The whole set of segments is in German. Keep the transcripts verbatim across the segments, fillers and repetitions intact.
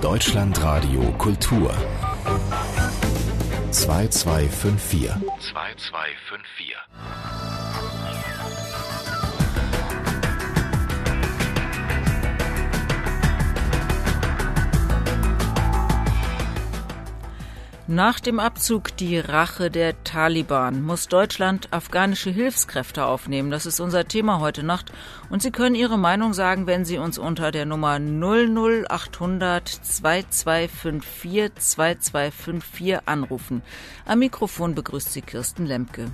Deutschlandradio Kultur zwei zwei fünf vier. zwei zwei fünf vier. Nach dem Abzug die Rache der Taliban muss Deutschland afghanische Hilfskräfte aufnehmen. Das ist unser Thema heute Nacht. Und Sie können Ihre Meinung sagen, wenn Sie uns unter der Nummer null null achthundert zwei zwei fünf vier zwei zwei fünf vier anrufen. Am Mikrofon begrüßt Sie Kirsten Lemke.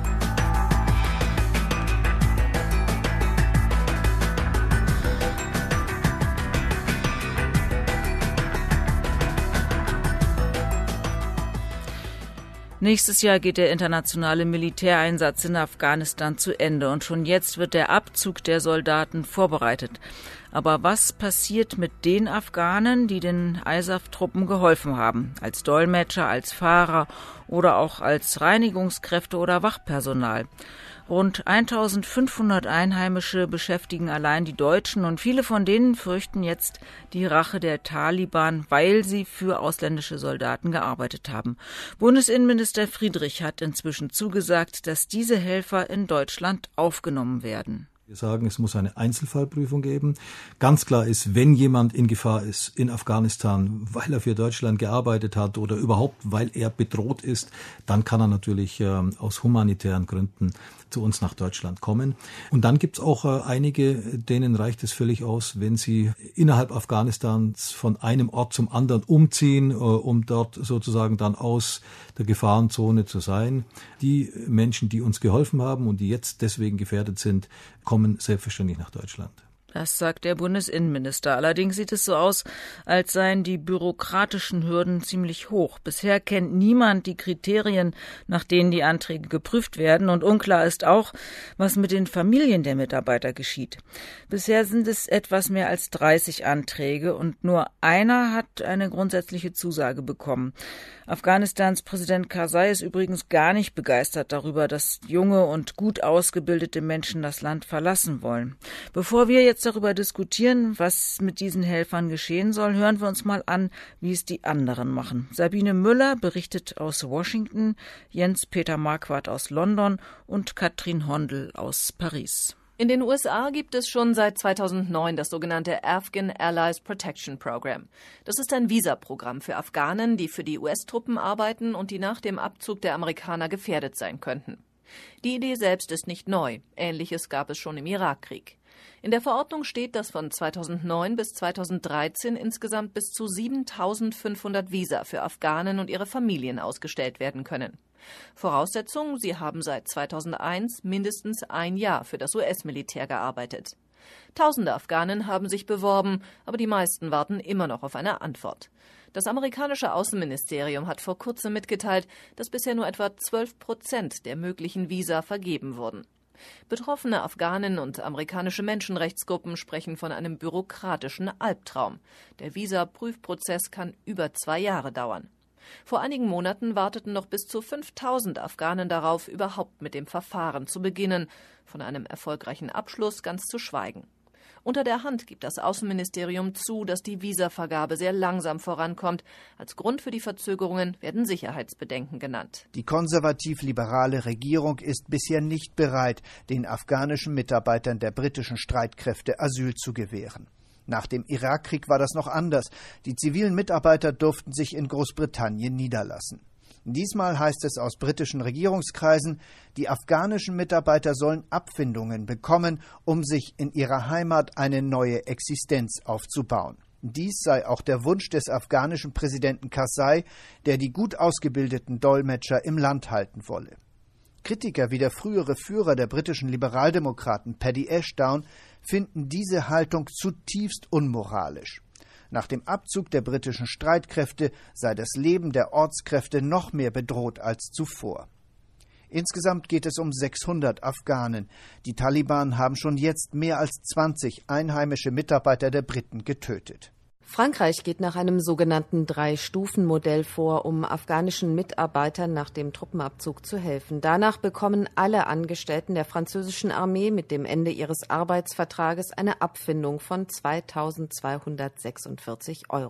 Nächstes Jahr geht der internationale Militäreinsatz in Afghanistan zu Ende und schon jetzt wird der Abzug der Soldaten vorbereitet. Aber was passiert mit den Afghanen, die den I S A F-Truppen geholfen haben, als Dolmetscher, als Fahrer oder auch als Reinigungskräfte oder Wachpersonal? Rund eintausendfünfhundert Einheimische beschäftigen allein die Deutschen und viele von denen fürchten jetzt die Rache der Taliban, weil sie für ausländische Soldaten gearbeitet haben. Bundesinnenminister Friedrich hat inzwischen zugesagt, dass diese Helfer in Deutschland aufgenommen werden. Wir sagen, es muss eine Einzelfallprüfung geben. Ganz klar ist, wenn jemand in Gefahr ist in Afghanistan, weil er für Deutschland gearbeitet hat oder überhaupt, weil er bedroht ist, dann kann er natürlich äh, aus humanitären Gründen zu uns nach Deutschland kommen. Und dann gibt es auch äh, einige, denen reicht es völlig aus, wenn sie innerhalb Afghanistans von einem Ort zum anderen umziehen, äh, um dort sozusagen dann aus der Gefahrenzone zu sein. Die Menschen, die uns geholfen haben und die jetzt deswegen gefährdet sind, kommen selbstverständlich nach Deutschland. Das sagt der Bundesinnenminister. Allerdings sieht es so aus, als seien die bürokratischen Hürden ziemlich hoch. Bisher kennt niemand die Kriterien, nach denen die Anträge geprüft werden. Und unklar ist auch, was mit den Familien der Mitarbeiter geschieht. Bisher sind es etwas mehr als dreißig Anträge und nur einer hat eine grundsätzliche Zusage bekommen. Afghanistans Präsident Karzai ist übrigens gar nicht begeistert darüber, dass junge und gut ausgebildete Menschen das Land verlassen wollen. Bevor wir jetzt darüber diskutieren, was mit diesen Helfern geschehen soll, hören wir uns mal an, wie es die anderen machen. Sabine Müller berichtet aus Washington, Jens-Peter Marquardt aus London und Katrin Hondel aus Paris. In den U S A gibt es schon seit zweitausendneun das sogenannte Afghan Allies Protection Program. Das ist ein Visaprogramm für Afghanen, die für die U S-Truppen arbeiten und die nach dem Abzug der Amerikaner gefährdet sein könnten. Die Idee selbst ist nicht neu. Ähnliches gab es schon im Irakkrieg. In der Verordnung steht, dass von zweitausendneun bis zweitausenddreizehn insgesamt bis zu siebentausendfünfhundert Visa für Afghanen und ihre Familien ausgestellt werden können. Voraussetzung, sie haben seit zweitausendeins mindestens ein Jahr für das U S-Militär gearbeitet. Tausende Afghanen haben sich beworben, aber die meisten warten immer noch auf eine Antwort. Das amerikanische Außenministerium hat vor kurzem mitgeteilt, dass bisher nur etwa zwölf Prozent der möglichen Visa vergeben wurden. Betroffene Afghanen und amerikanische Menschenrechtsgruppen sprechen von einem bürokratischen Albtraum. Der Visa-Prüfprozess kann über zwei Jahre dauern. Vor einigen Monaten warteten noch bis zu fünftausend Afghanen darauf, überhaupt mit dem Verfahren zu beginnen, von einem erfolgreichen Abschluss ganz zu schweigen. Unter der Hand gibt das Außenministerium zu, dass die Visavergabe sehr langsam vorankommt. Als Grund für die Verzögerungen werden Sicherheitsbedenken genannt. Die konservativ-liberale Regierung ist bisher nicht bereit, den afghanischen Mitarbeitern der britischen Streitkräfte Asyl zu gewähren. Nach dem Irakkrieg war das noch anders. Die zivilen Mitarbeiter durften sich in Großbritannien niederlassen. Diesmal heißt es aus britischen Regierungskreisen, die afghanischen Mitarbeiter sollen Abfindungen bekommen, um sich in ihrer Heimat eine neue Existenz aufzubauen. Dies sei auch der Wunsch des afghanischen Präsidenten Karzai, der die gut ausgebildeten Dolmetscher im Land halten wolle. Kritiker wie der frühere Führer der britischen Liberaldemokraten Paddy Ashdown finden diese Haltung zutiefst unmoralisch. Nach dem Abzug der britischen Streitkräfte sei das Leben der Ortskräfte noch mehr bedroht als zuvor. Insgesamt geht es um sechshundert Afghanen. Die Taliban haben schon jetzt mehr als zwanzig einheimische Mitarbeiter der Briten getötet. Frankreich geht nach einem sogenannten Drei-Stufen-Modell vor, um afghanischen Mitarbeitern nach dem Truppenabzug zu helfen. Danach bekommen alle Angestellten der französischen Armee mit dem Ende ihres Arbeitsvertrages eine Abfindung von zweitausendzweihundertsechsundvierzig Euro.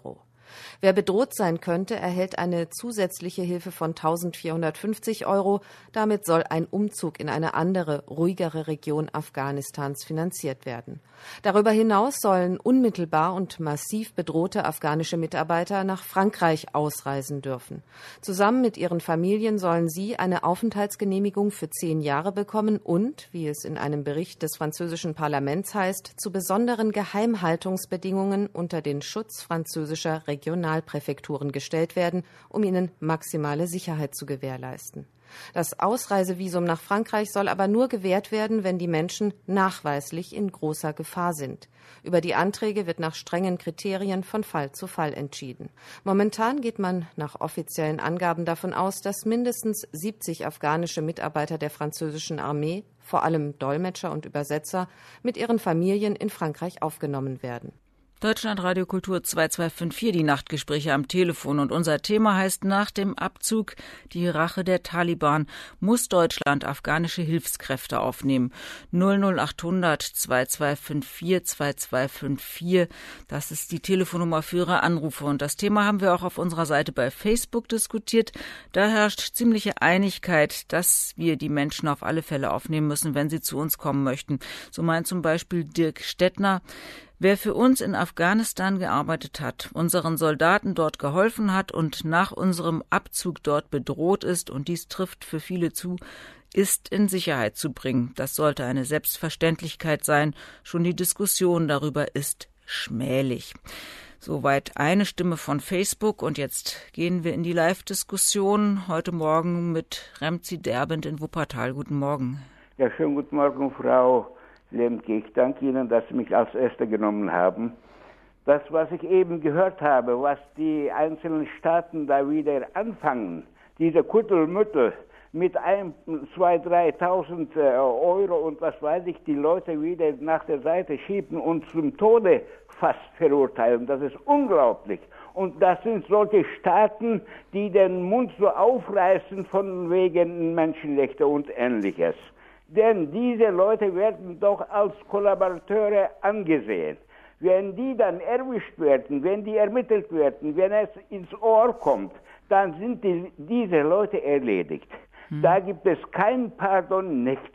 Wer bedroht sein könnte, erhält eine zusätzliche Hilfe von eintausendvierhundertfünfzig Euro. Damit soll ein Umzug in eine andere, ruhigere Region Afghanistans finanziert werden. Darüber hinaus sollen unmittelbar und massiv bedrohte afghanische Mitarbeiter nach Frankreich ausreisen dürfen. Zusammen mit ihren Familien sollen sie eine Aufenthaltsgenehmigung für zehn Jahre bekommen und, wie es in einem Bericht des französischen Parlaments heißt, zu besonderen Geheimhaltungsbedingungen unter den Schutz französischer Regionalpräfekturen gestellt werden, um ihnen maximale Sicherheit zu gewährleisten. Das Ausreisevisum nach Frankreich soll aber nur gewährt werden, wenn die Menschen nachweislich in großer Gefahr sind. Über die Anträge wird nach strengen Kriterien von Fall zu Fall entschieden. Momentan geht man nach offiziellen Angaben davon aus, dass mindestens siebzig afghanische Mitarbeiter der französischen Armee, vor allem Dolmetscher und Übersetzer, mit ihren Familien in Frankreich aufgenommen werden. Deutschlandradio Kultur zwei zwei fünf vier, die Nachtgespräche am Telefon. Und unser Thema heißt: Nach dem Abzug, die Rache der Taliban, muss Deutschland afghanische Hilfskräfte aufnehmen. null null achthundert zwei zwei fünf vier zwei zwei fünf vier, das ist die Telefonnummer für Ihre Anrufe. Und das Thema haben wir auch auf unserer Seite bei Facebook diskutiert. Da herrscht ziemliche Einigkeit, dass wir die Menschen auf alle Fälle aufnehmen müssen, wenn sie zu uns kommen möchten. So meint zum Beispiel Dirk Stettner: Wer für uns in Afghanistan gearbeitet hat, unseren Soldaten dort geholfen hat und nach unserem Abzug dort bedroht ist, und dies trifft für viele zu, ist in Sicherheit zu bringen. Das sollte eine Selbstverständlichkeit sein. Schon die Diskussion darüber ist schmählich. Soweit eine Stimme von Facebook. Und jetzt gehen wir in die Live-Diskussion. Heute Morgen mit Remzi Derbent in Wuppertal. Guten Morgen. Ja, schönen guten Morgen, Frau Lemke. Ich danke Ihnen, dass Sie mich als Erste genommen haben. Das, was ich eben gehört habe, was die einzelnen Staaten da wieder anfangen, diese Kuddelmüttel mit ein, zwei, dreitausend äh, Euro und was weiß ich, die Leute wieder nach der Seite schieben und zum Tode fast verurteilen, das ist unglaublich. Und das sind solche Staaten, die den Mund so aufreißen von wegen Menschenrechte und Ähnliches. Denn diese Leute werden doch als Kollaborateure angesehen. Wenn die dann erwischt werden, wenn die ermittelt werden, wenn es ins Ohr kommt, dann sind die, diese Leute erledigt. Hm. Da gibt es kein Pardon, nichts.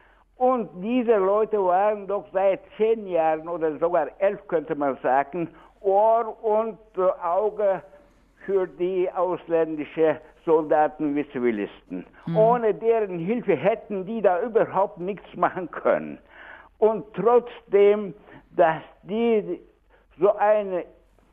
Und diese Leute waren doch seit zehn Jahren oder sogar elf, könnte man sagen, Ohr und äh, Auge für die ausländischen Soldaten wie Zivilisten. Mhm. Ohne deren Hilfe hätten die da überhaupt nichts machen können. Und trotzdem, dass die so eine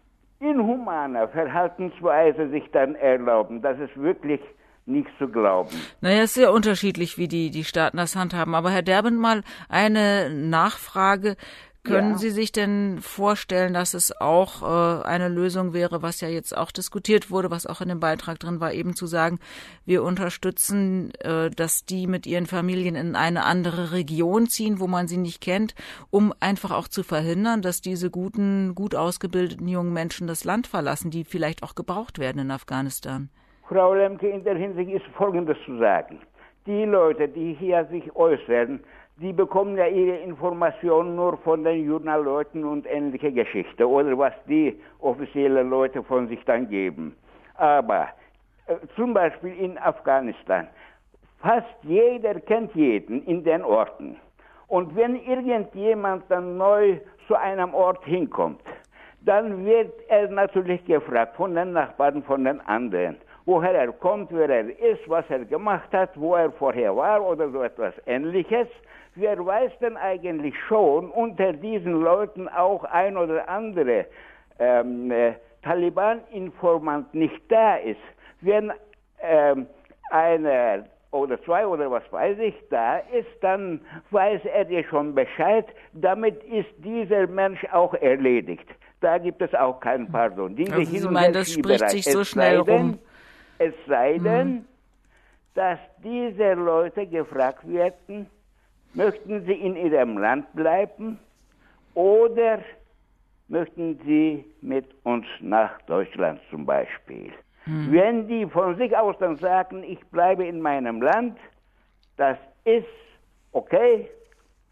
inhumane Verhaltensweise sich dann erlauben, das ist wirklich nicht zu glauben. Naja, es ist sehr unterschiedlich, wie die, die Staaten das handhaben. Aber Herr Derbent, mal eine Nachfrage. Können ja. Sie sich denn vorstellen, dass es auch äh, eine Lösung wäre, was ja jetzt auch diskutiert wurde, was auch in dem Beitrag drin war, eben zu sagen, wir unterstützen, äh, dass die mit ihren Familien in eine andere Region ziehen, wo man sie nicht kennt, um einfach auch zu verhindern, dass diese guten, gut ausgebildeten jungen Menschen das Land verlassen, die vielleicht auch gebraucht werden in Afghanistan? Frau Lemke, in der Hinsicht ist Folgendes zu sagen. Die Leute, die hier sich äußern, die bekommen ja ihre Informationen nur von den Journalleuten und ähnliche Geschichte oder was die offiziellen Leute von sich dann geben. Aber äh, zum Beispiel in Afghanistan, fast jeder kennt jeden in den Orten. Und wenn irgendjemand dann neu zu einem Ort hinkommt, dann wird er natürlich gefragt von den Nachbarn, von den anderen, woher er kommt, wer er ist, was er gemacht hat, wo er vorher war oder so etwas Ähnliches. Wer weiß denn eigentlich schon, unter diesen Leuten auch ein oder andere ähm, äh, Taliban-Informant nicht da ist. Wenn ähm, einer oder zwei oder was weiß ich da ist, dann weiß er ja schon Bescheid. Damit ist dieser Mensch auch erledigt. Da gibt es auch keinen Pardon. Diese also Sie meinen, das spricht sich so schnell rum? Es sei denn, mhm. dass diese Leute gefragt werden, möchten Sie in Ihrem Land bleiben oder möchten Sie mit uns nach Deutschland zum Beispiel? Hm. Wenn die von sich aus dann sagen, ich bleibe in meinem Land, das ist okay,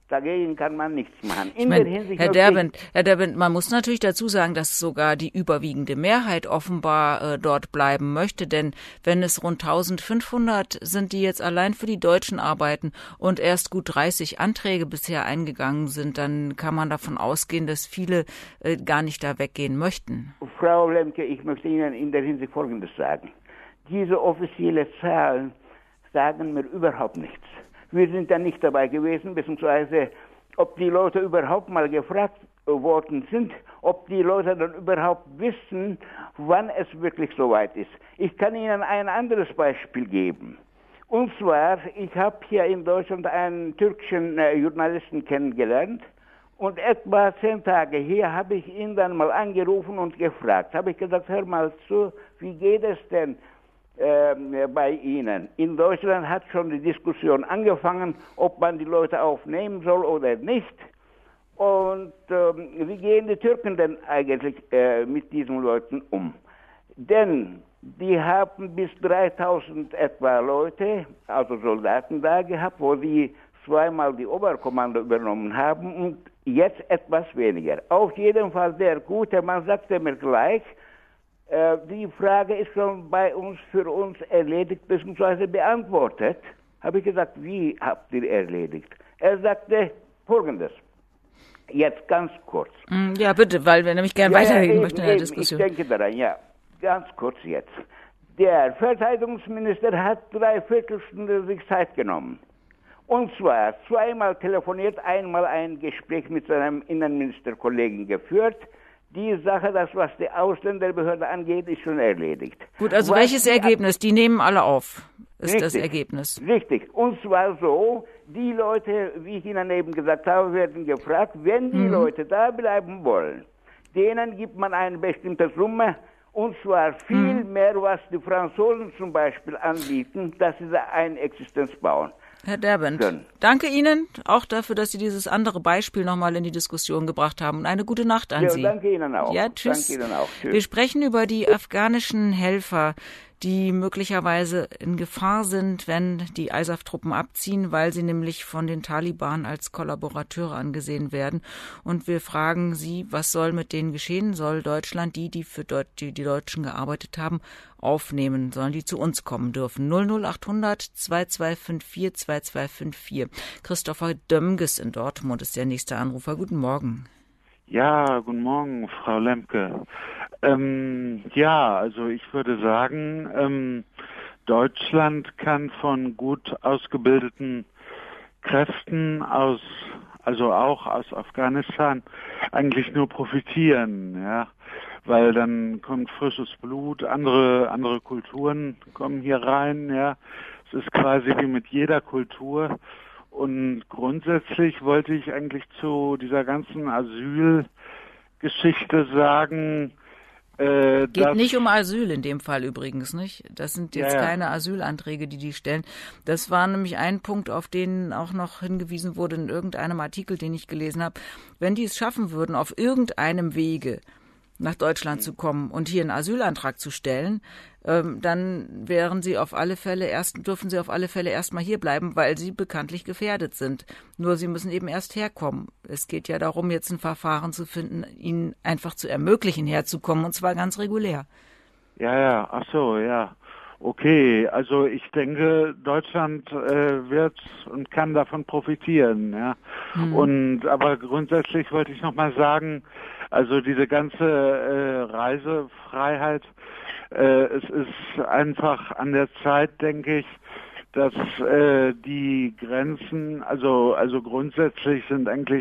Dagegen kann man nichts machen. In ich mein, der Hinsicht Herr Derbent, Herr Derbent, man muss natürlich dazu sagen, dass sogar die überwiegende Mehrheit offenbar äh, dort bleiben möchte, denn wenn es rund eintausendfünfhundert sind, die jetzt allein für die Deutschen arbeiten und erst gut dreißig Anträge bisher eingegangen sind, dann kann man davon ausgehen, dass viele äh, gar nicht da weggehen möchten. Frau Lemke, ich möchte Ihnen in der Hinsicht Folgendes sagen. Diese offiziellen Zahlen sagen mir überhaupt nichts. Wir sind ja nicht dabei gewesen, beziehungsweise ob die Leute überhaupt mal gefragt worden sind, ob die Leute dann überhaupt wissen, wann es wirklich soweit ist. Ich kann Ihnen ein anderes Beispiel geben. Und zwar, ich habe hier in Deutschland einen türkischen äh, Journalisten kennengelernt und etwa zehn Tage hier habe ich ihn dann mal angerufen und gefragt. Habe ich gesagt, hör mal zu, wie geht es denn bei Ihnen? In Deutschland hat schon die Diskussion angefangen, ob man die Leute aufnehmen soll oder nicht. Und ähm, wie gehen die Türken denn eigentlich äh, mit diesen Leuten um? Denn die haben bis dreitausend etwa Leute, also Soldaten da gehabt, wo sie zweimal die Oberkommando übernommen haben und jetzt etwas weniger. Auf jeden Fall der gute Mann sagte mir gleich, die Frage ist schon bei uns, für uns erledigt bzw. beantwortet. Habe ich gesagt, wie habt ihr erledigt? Er sagte Folgendes, jetzt ganz kurz. Ja, bitte, weil wir nämlich gerne ja, weiterreden eben, möchten in der eben, Diskussion. Ich denke daran, ja, ganz kurz jetzt. Der Verteidigungsminister hat drei Viertelstunde sich Zeit genommen. Und zwar zweimal telefoniert, einmal ein Gespräch mit seinem Innenministerkollegen geführt. Die Sache, das was die Ausländerbehörde angeht, ist schon erledigt. Gut, also was welches die Ergebnis? Die nehmen alle auf, ist richtig, das Ergebnis. Richtig. Und zwar so, die Leute, wie ich Ihnen eben gesagt habe, werden gefragt, wenn die mhm. Leute da bleiben wollen, denen gibt man eine bestimmte Summe, und zwar viel mhm. mehr, was die Franzosen zum Beispiel anbieten, dass sie da eine Existenz bauen. Herr Derbent, können. Danke Ihnen auch dafür, dass Sie dieses andere Beispiel nochmal in die Diskussion gebracht haben. Und eine gute Nacht an ja, Sie. Danke Ihnen auch. Ja, tschüss. Danke Ihnen auch. Tschüss. Wir sprechen über die afghanischen Helfer, die möglicherweise in Gefahr sind, wenn die I S A F-Truppen abziehen, weil sie nämlich von den Taliban als Kollaborateure angesehen werden. Und wir fragen Sie, was soll mit denen geschehen? Soll Deutschland die, die für Deut- die, die Deutschen gearbeitet haben, aufnehmen? Sollen die zu uns kommen dürfen? null null acht hundert zwei zwei fünf vier zwei zwei fünf vier. Christopher Dömges in Dortmund ist der nächste Anrufer. Guten Morgen. Ja, guten Morgen, Frau Lemke. Ähm, ja, also ich würde sagen, ähm, Deutschland kann von gut ausgebildeten Kräften aus, also auch aus Afghanistan, eigentlich nur profitieren, ja, weil dann kommt frisches Blut, andere andere Kulturen kommen hier rein, ja. Es ist quasi wie mit jeder Kultur. Und grundsätzlich wollte ich eigentlich zu dieser ganzen Asylgeschichte sagen, äh, Geht nicht um Asyl in dem Fall übrigens, nicht? Das sind jetzt ja, ja. keine Asylanträge, die die stellen. Das war nämlich ein Punkt, auf den auch noch hingewiesen wurde in irgendeinem Artikel, den ich gelesen habe. Wenn die es schaffen würden, auf irgendeinem Wege nach Deutschland zu kommen und hier einen Asylantrag zu stellen, ähm, dann wären sie auf alle Fälle erst, dürfen sie auf alle Fälle erstmal hier bleiben, weil sie bekanntlich gefährdet sind. Nur sie müssen eben erst herkommen. Es geht ja darum, jetzt ein Verfahren zu finden, ihnen einfach zu ermöglichen, herzukommen, und zwar ganz regulär. Ja, ja, ach so, ja. Okay, also ich denke, Deutschland äh, wird und kann davon profitieren, ja. Mhm. Und aber grundsätzlich wollte ich noch mal sagen, also diese ganze äh, Reisefreiheit, äh, es ist einfach an der Zeit, denke ich, dass äh, die Grenzen, also also grundsätzlich sind eigentlich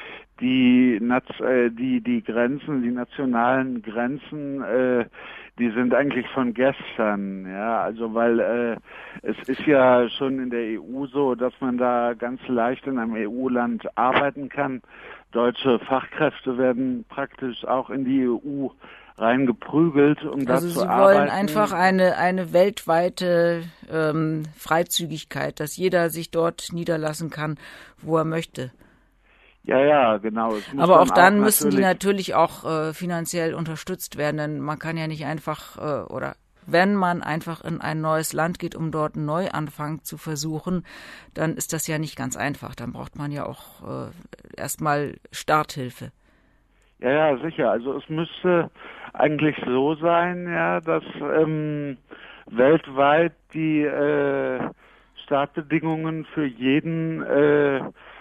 die äh, die die Grenzen, die nationalen Grenzen, äh, die sind eigentlich von gestern, ja, also weil äh, es ist ja schon in der E U so, dass man da ganz leicht in einem E U-Land arbeiten kann. Deutsche Fachkräfte werden praktisch auch in die E U reingeprügelt, um da also zu Sie arbeiten. Also Sie wollen einfach eine eine weltweite ähm, Freizügigkeit, dass jeder sich dort niederlassen kann, wo er möchte. Ja, ja, genau. Es muss Aber auch dann auch müssen die natürlich auch äh, finanziell unterstützt werden, denn man kann ja nicht einfach, äh, oder wenn man einfach in ein neues Land geht, um dort einen Neuanfang zu versuchen, dann ist das ja nicht ganz einfach. Dann braucht man ja auch äh, erstmal Starthilfe. Ja, ja, sicher. Also es müsste eigentlich so sein, ja, dass ähm, weltweit die äh, Startbedingungen für jeden äh,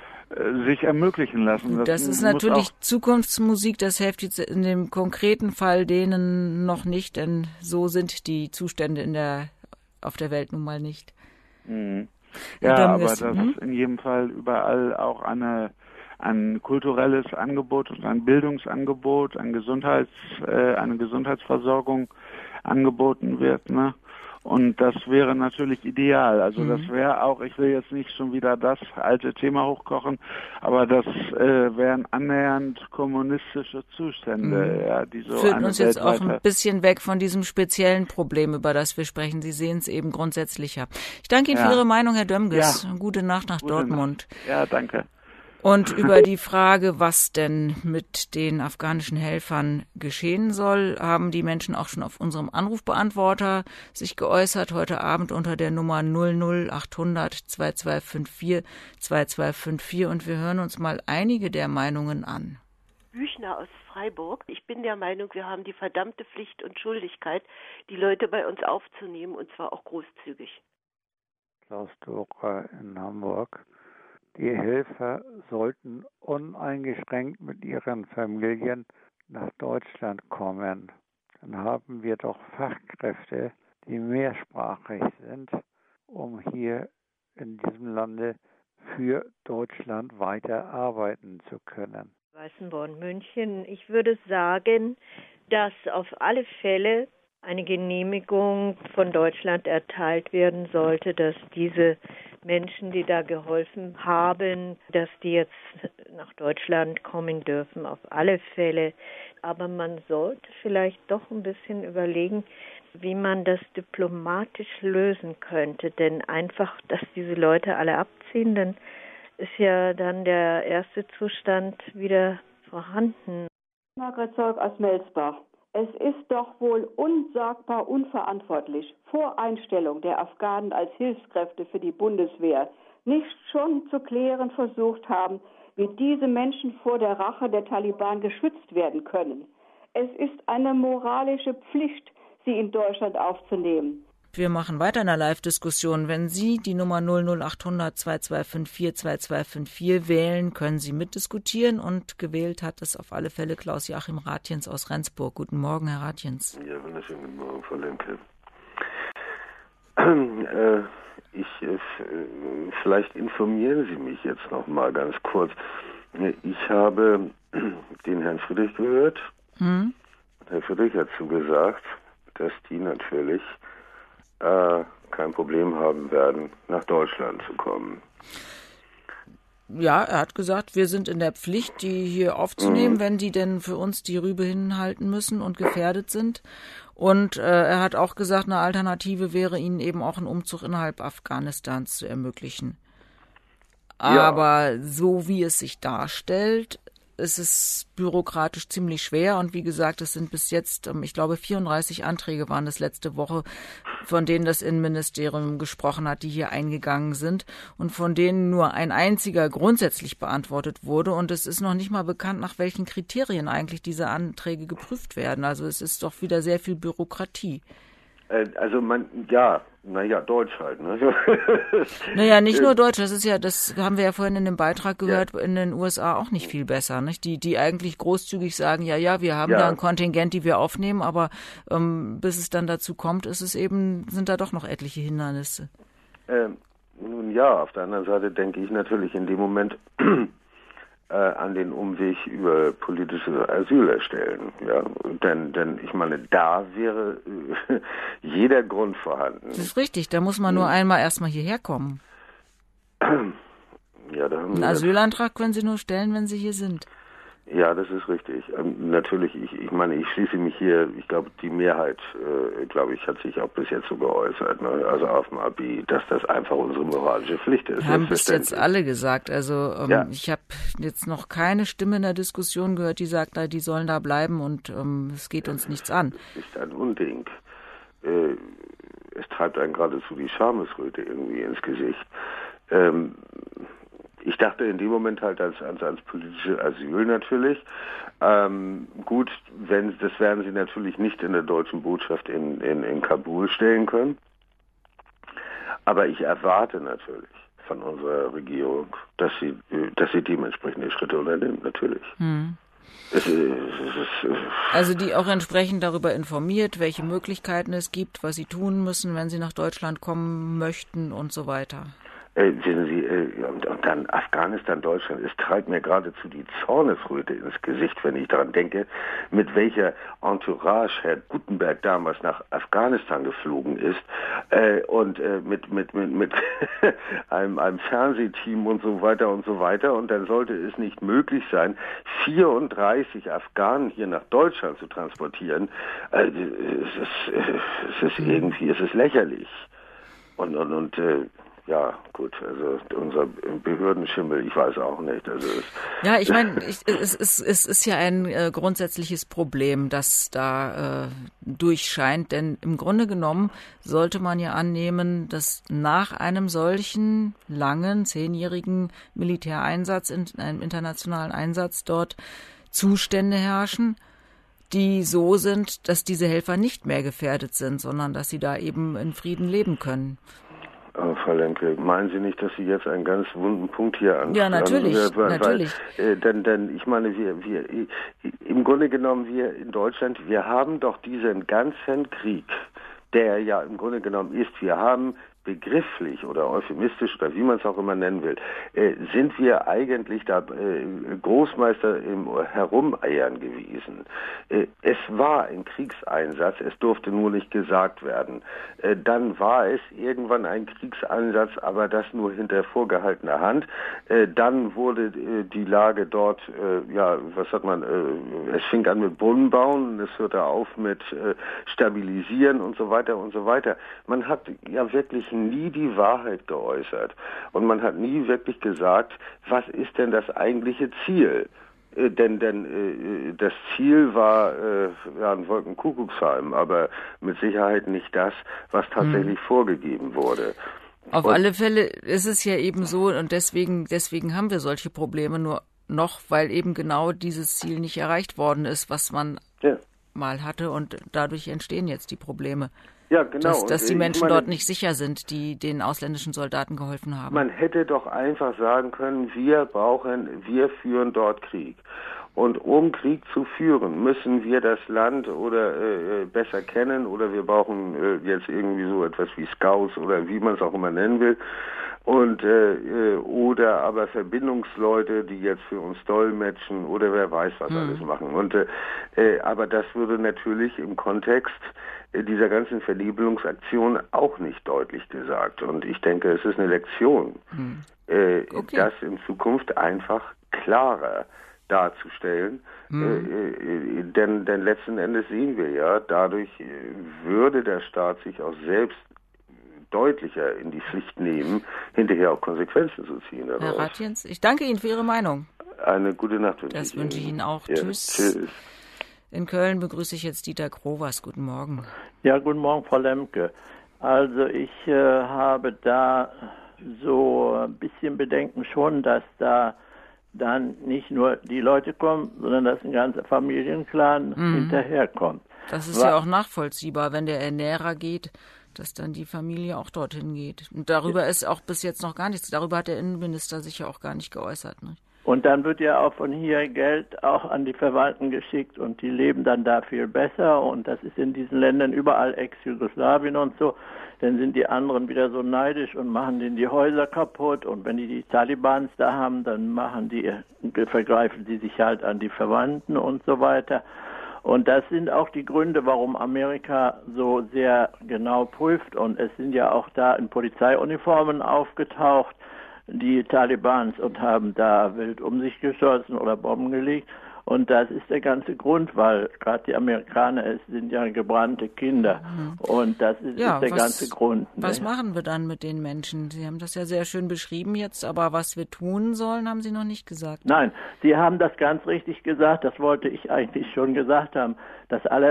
sich ermöglichen lassen. Das, das ist natürlich Zukunftsmusik, das hilft jetzt in dem konkreten Fall denen noch nicht, denn so sind die Zustände in der, auf der Welt nun mal nicht. Mhm. Ja, ja aber das, dass hm? in jedem Fall überall auch eine, ein kulturelles Angebot und ein Bildungsangebot, ein Gesundheits, äh, eine Gesundheitsversorgung angeboten wird, ne? Und das wäre natürlich ideal. Also mhm. das wäre auch, ich will jetzt nicht schon wieder das alte Thema hochkochen, aber das äh, wären annähernd kommunistische Zustände, mhm. ja, die so führt eine uns jetzt auch ein bisschen weg von diesem speziellen Problem, über das wir sprechen. Sie sehen es eben grundsätzlicher. Ich danke Ihnen ja. für Ihre Meinung, Herr Dömges. Ja. Gute Nacht nach Gute Dortmund. Nacht. Ja, danke. Und über die Frage, was denn mit den afghanischen Helfern geschehen soll, haben die Menschen auch schon auf unserem Anrufbeantworter sich geäußert, heute Abend unter der Nummer null null achthundert zweiundzwanzig vierundfünfzig zweiundzwanzig. Und wir hören uns mal einige der Meinungen an. Büchner aus Freiburg. Ich bin der Meinung, wir haben die verdammte Pflicht und Schuldigkeit, die Leute bei uns aufzunehmen, und zwar auch großzügig. Klaus Dorer in Hamburg. Die Helfer sollten uneingeschränkt mit ihren Familien nach Deutschland kommen. Dann haben wir doch Fachkräfte, die mehrsprachig sind, um hier in diesem Lande für Deutschland weiter arbeiten zu können. Weißenborn, München. Ich würde sagen, dass auf alle Fälle eine Genehmigung von Deutschland erteilt werden sollte, dass diese Menschen, die da geholfen haben, dass die jetzt nach Deutschland kommen dürfen, auf alle Fälle. Aber man sollte vielleicht doch ein bisschen überlegen, wie man das diplomatisch lösen könnte. Denn einfach, dass diese Leute alle abziehen, dann ist ja dann der erste Zustand wieder vorhanden. Margret Zeug aus Melsbach. Es ist doch wohl unsagbar unverantwortlich, vor Einstellung der Afghanen als Hilfskräfte für die Bundeswehr nicht schon zu klären versucht haben, wie diese Menschen vor der Rache der Taliban geschützt werden können. Es ist eine moralische Pflicht, sie in Deutschland aufzunehmen. Wir machen weiter in der Live-Diskussion. Wenn Sie die Nummer null null achthundert zweiundzwanzig zweiundzwanzig wählen, können Sie mitdiskutieren. Und gewählt hat es auf alle Fälle Klaus-Joachim Rathjens aus Rendsburg. Guten Morgen, Herr Rathjens. Ja, wunderschönen guten Morgen, Frau Lemke. äh, ich, äh, vielleicht informieren Sie mich jetzt noch mal ganz kurz. Ich habe den Herrn Friedrich gehört. Hm? Herr Friedrich hat zugesagt, dass die natürlich Äh, kein Problem haben werden, nach Deutschland zu kommen. Ja, er hat gesagt, wir sind in der Pflicht, die hier aufzunehmen, mhm. wenn die denn für uns die Rübe hinhalten müssen und gefährdet sind. Und äh, er hat auch gesagt, eine Alternative wäre ihnen eben auch ein Umzug innerhalb Afghanistans zu ermöglichen. Aber ja. so wie es sich darstellt, ist es bürokratisch ziemlich schwer. Und wie gesagt, es sind bis jetzt, ich glaube, vierunddreißig Anträge waren das letzte Woche, von denen das Innenministerium gesprochen hat, die hier eingegangen sind und von denen nur ein einziger grundsätzlich beantwortet wurde. Und es ist noch nicht mal bekannt, nach welchen Kriterien eigentlich diese Anträge geprüft werden. Also es ist doch wieder sehr viel Bürokratie. Also man, ja, naja, Deutsch halt, ne? Naja, nicht nur Deutsch, das ist ja, das haben wir ja vorhin in dem Beitrag gehört, ja. in den U S A auch nicht viel besser, nicht? Die, die eigentlich großzügig sagen, ja, ja, wir haben ja. da ein Kontingent, die wir aufnehmen, aber ähm, bis es dann dazu kommt, ist es eben, sind da doch noch etliche Hindernisse. Ähm, nun ja, auf der anderen Seite denke ich natürlich in dem Moment äh, an den Umweg über politische Asyl erstellen, ja, denn, denn ich meine, da wäre äh, jeder Grund vorhanden. Das ist richtig, da muss man nur einmal erstmal hierher kommen. Ja, da haben Einen Asylantrag können Sie nur stellen, wenn Sie hier sind. Ja, das ist richtig. Ähm, natürlich, ich, ich meine, ich schließe mich hier, ich glaube, die Mehrheit, äh, glaube ich, hat sich auch bis jetzt so geäußert, ne? Also auf dem A B I, dass das einfach unsere moralische Pflicht ist. Haben bis jetzt alle gesagt. Also ähm, ja. ich habe jetzt noch keine Stimme in der Diskussion gehört, die sagt, na, die sollen da bleiben und ähm, es geht uns nichts an. Das ist ein Unding. äh, es treibt einen geradezu die Schamesröte irgendwie ins Gesicht. Ähm, ich dachte in dem Moment halt ans, ans, ans politische Asyl natürlich. Ähm, gut, wenn, das werden sie natürlich nicht in der deutschen Botschaft in, in, in Kabul stellen können. Aber ich erwarte natürlich von unserer Regierung, dass sie, dass sie dementsprechende Schritte unternimmt, natürlich. Hm. Es, es, es, es, also die auch entsprechend darüber informiert, welche Möglichkeiten es gibt, was sie tun müssen, wenn sie nach Deutschland kommen möchten und so weiter. Äh, wissen Sie, äh, und, und dann Afghanistan, Deutschland, es treibt mir geradezu die Zornesröte ins Gesicht, wenn ich daran denke, mit welcher Entourage Herr Gutenberg damals nach Afghanistan geflogen ist äh, und äh, mit mit mit mit einem, einem Fernsehteam und so weiter und so weiter. Und dann sollte es nicht möglich sein, vierunddreißig Afghanen hier nach Deutschland zu transportieren. Äh, es ist, es ist irgendwie, es ist lächerlich. Und und und äh, ja, gut, also unser Behördenschimmel, ich weiß auch nicht. Also es ja, ich meine, es, es, es ist ja ein äh, grundsätzliches Problem, das da äh, durchscheint, denn im Grunde genommen sollte man ja annehmen, dass nach einem solchen langen, zehnjährigen Militäreinsatz, in einem internationalen Einsatz dort Zustände herrschen, die so sind, dass diese Helfer nicht mehr gefährdet sind, sondern dass sie da eben in Frieden leben können. Oh, Frau Lemke, meinen Sie nicht, dass Sie jetzt einen ganz wunden Punkt hier ansprechen? Ja, natürlich, an, weil, natürlich. Weil, äh, denn, denn ich meine, wir, wir, im Grunde genommen, wir in Deutschland, wir haben doch diesen ganzen Krieg, der ja im Grunde genommen ist, wir haben begrifflich oder euphemistisch oder wie man es auch immer nennen will, äh, sind wir eigentlich da äh, Großmeister im Herumeiern gewesen. Äh, es war ein Kriegseinsatz, es durfte nur nicht gesagt werden. Äh, dann war es irgendwann ein Kriegseinsatz, aber das nur hinter vorgehaltener Hand. Äh, dann wurde äh, die Lage dort, äh, ja, was sagt man, äh, es fing an mit Brunnen bauen, es hörte auf mit äh, Stabilisieren und so weiter und so weiter. Man hat ja wirklich nie die Wahrheit geäußert und man hat nie wirklich gesagt, was ist denn das eigentliche Ziel? Äh, denn denn äh, das Ziel war äh, ja, ein Wolkenkuckucksheim, aber mit Sicherheit nicht das, was tatsächlich hm. vorgegeben wurde. Auf und alle Fälle ist es ja eben so und deswegen deswegen haben wir solche Probleme nur noch, weil eben genau dieses Ziel nicht erreicht worden ist, was man ja. mal hatte und dadurch entstehen jetzt die Probleme. Ja, genau. Dass, dass die Menschen meine, dort nicht sicher sind, die den ausländischen Soldaten geholfen haben. Man hätte doch einfach sagen können, wir brauchen, wir führen dort Krieg. Und um Krieg zu führen, müssen wir das Land oder äh, besser kennen oder wir brauchen äh, jetzt irgendwie so etwas wie Scouts oder wie man es auch immer nennen will. Und äh, oder aber Verbindungsleute, die jetzt für uns dolmetschen oder wer weiß was mhm. alles machen. Und äh, aber das würde natürlich im Kontext dieser ganzen Vernebelungsaktion auch nicht deutlich gesagt. Und ich denke, es ist eine Lektion, hm. äh, okay. das in Zukunft einfach klarer darzustellen. Hm. Äh, äh, denn, denn letzten Endes sehen wir ja, dadurch äh, würde der Staat sich auch selbst deutlicher in die Pflicht nehmen, hinterher auch Konsequenzen zu ziehen daraus. Herr Ratjens, ich danke Ihnen für Ihre Meinung. Eine gute Nacht wünsche Das ich wünsche ich Ihnen auch. Ja, tschüss. Tschüss. In Köln begrüße ich jetzt Dieter Krovers. Guten Morgen. Ja, guten Morgen, Frau Lemke. Also ich äh, habe da so ein bisschen Bedenken schon, dass da dann nicht nur die Leute kommen, sondern dass ein ganzer Familienclan mhm. hinterherkommt. Das ist Was? ja auch nachvollziehbar, wenn der Ernährer geht, dass dann die Familie auch dorthin geht. Und darüber ja. ist auch bis jetzt noch gar nichts. Darüber hat der Innenminister sich ja auch gar nicht geäußert. Ne? Und dann wird ja auch von hier Geld auch an die Verwandten geschickt und die leben dann da viel besser und das ist in diesen Ländern überall Ex-Jugoslawien und so. Dann sind die anderen wieder so neidisch und machen denen die Häuser kaputt und wenn die die Talibans da haben, dann machen die, vergreifen die sich halt an die Verwandten und so weiter. Und das sind auch die Gründe, warum Amerika so sehr genau prüft und es sind ja auch da in Polizeiuniformen aufgetaucht, die Talibans und haben da wild um sich geschossen oder Bomben gelegt. Und das ist der ganze Grund, weil gerade die Amerikaner, es sind ja gebrannte Kinder. Mhm. Und das ist, ja, ist der was, ganze Grund. Was ne? machen wir dann mit den Menschen? Sie haben das ja sehr schön beschrieben jetzt, aber was wir tun sollen, haben Sie noch nicht gesagt. Nein, Sie haben das ganz richtig gesagt, das wollte ich eigentlich schon gesagt haben, dass alle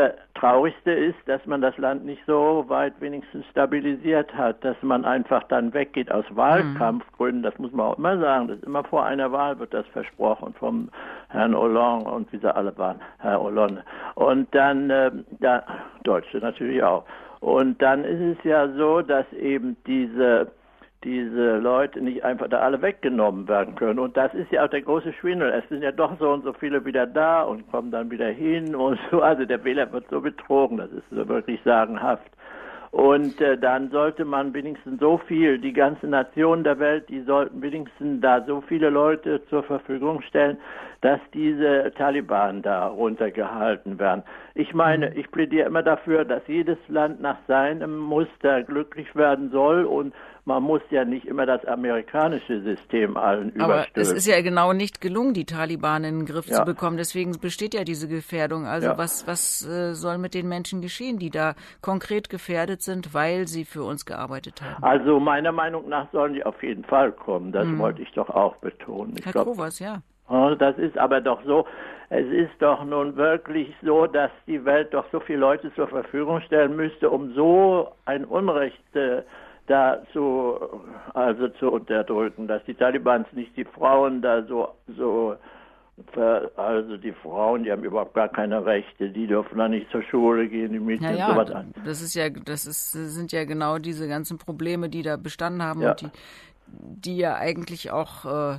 Traurigste ist, dass man das Land nicht so weit wenigstens stabilisiert hat, dass man einfach dann weggeht aus Wahlkampfgründen. Das muss man auch immer sagen. Das ist immer vor einer Wahl wird das versprochen vom Herrn Hollande und wie sie alle waren, Herr Hollande. Und dann, äh, ja, Deutsche natürlich auch. Und dann ist es ja so, dass eben diese diese Leute nicht einfach da alle weggenommen werden können. Und das ist ja auch der große Schwindel. Es sind ja doch so und so viele wieder da und kommen dann wieder hin und so. Also der Wähler wird so betrogen, das ist so wirklich sagenhaft. Und äh, dann sollte man wenigstens so viel, die ganze Nation der Welt, die sollten wenigstens da so viele Leute zur Verfügung stellen, dass diese Taliban da runtergehalten werden. Ich meine, ich plädiere immer dafür, dass jedes Land nach seinem Muster glücklich werden soll und man muss ja nicht immer das amerikanische System allen überstülpen. Aber es ist ja genau nicht gelungen, die Taliban in den Griff ja. zu bekommen. Deswegen besteht ja diese Gefährdung. Also ja. was, was äh, soll mit den Menschen geschehen, die da konkret gefährdet sind, weil sie für uns gearbeitet haben? Also meiner Meinung nach sollen die auf jeden Fall kommen. Das hm. wollte ich doch auch betonen. Ich Herr glaub, Krovas, ja. Das ist aber doch so, es ist doch nun wirklich so, dass die Welt doch so viele Leute zur Verfügung stellen müsste, um so ein Unrecht äh, da zu, also zu unterdrücken, dass die Talibans nicht die Frauen da so, so, also die Frauen, die haben überhaupt gar keine Rechte, die dürfen da nicht zur Schule gehen, die Mädchen ja, ja, sowas an. Das ist ja, das ist, sind ja genau diese ganzen Probleme, die da bestanden haben ja. und die, die ja eigentlich auch äh,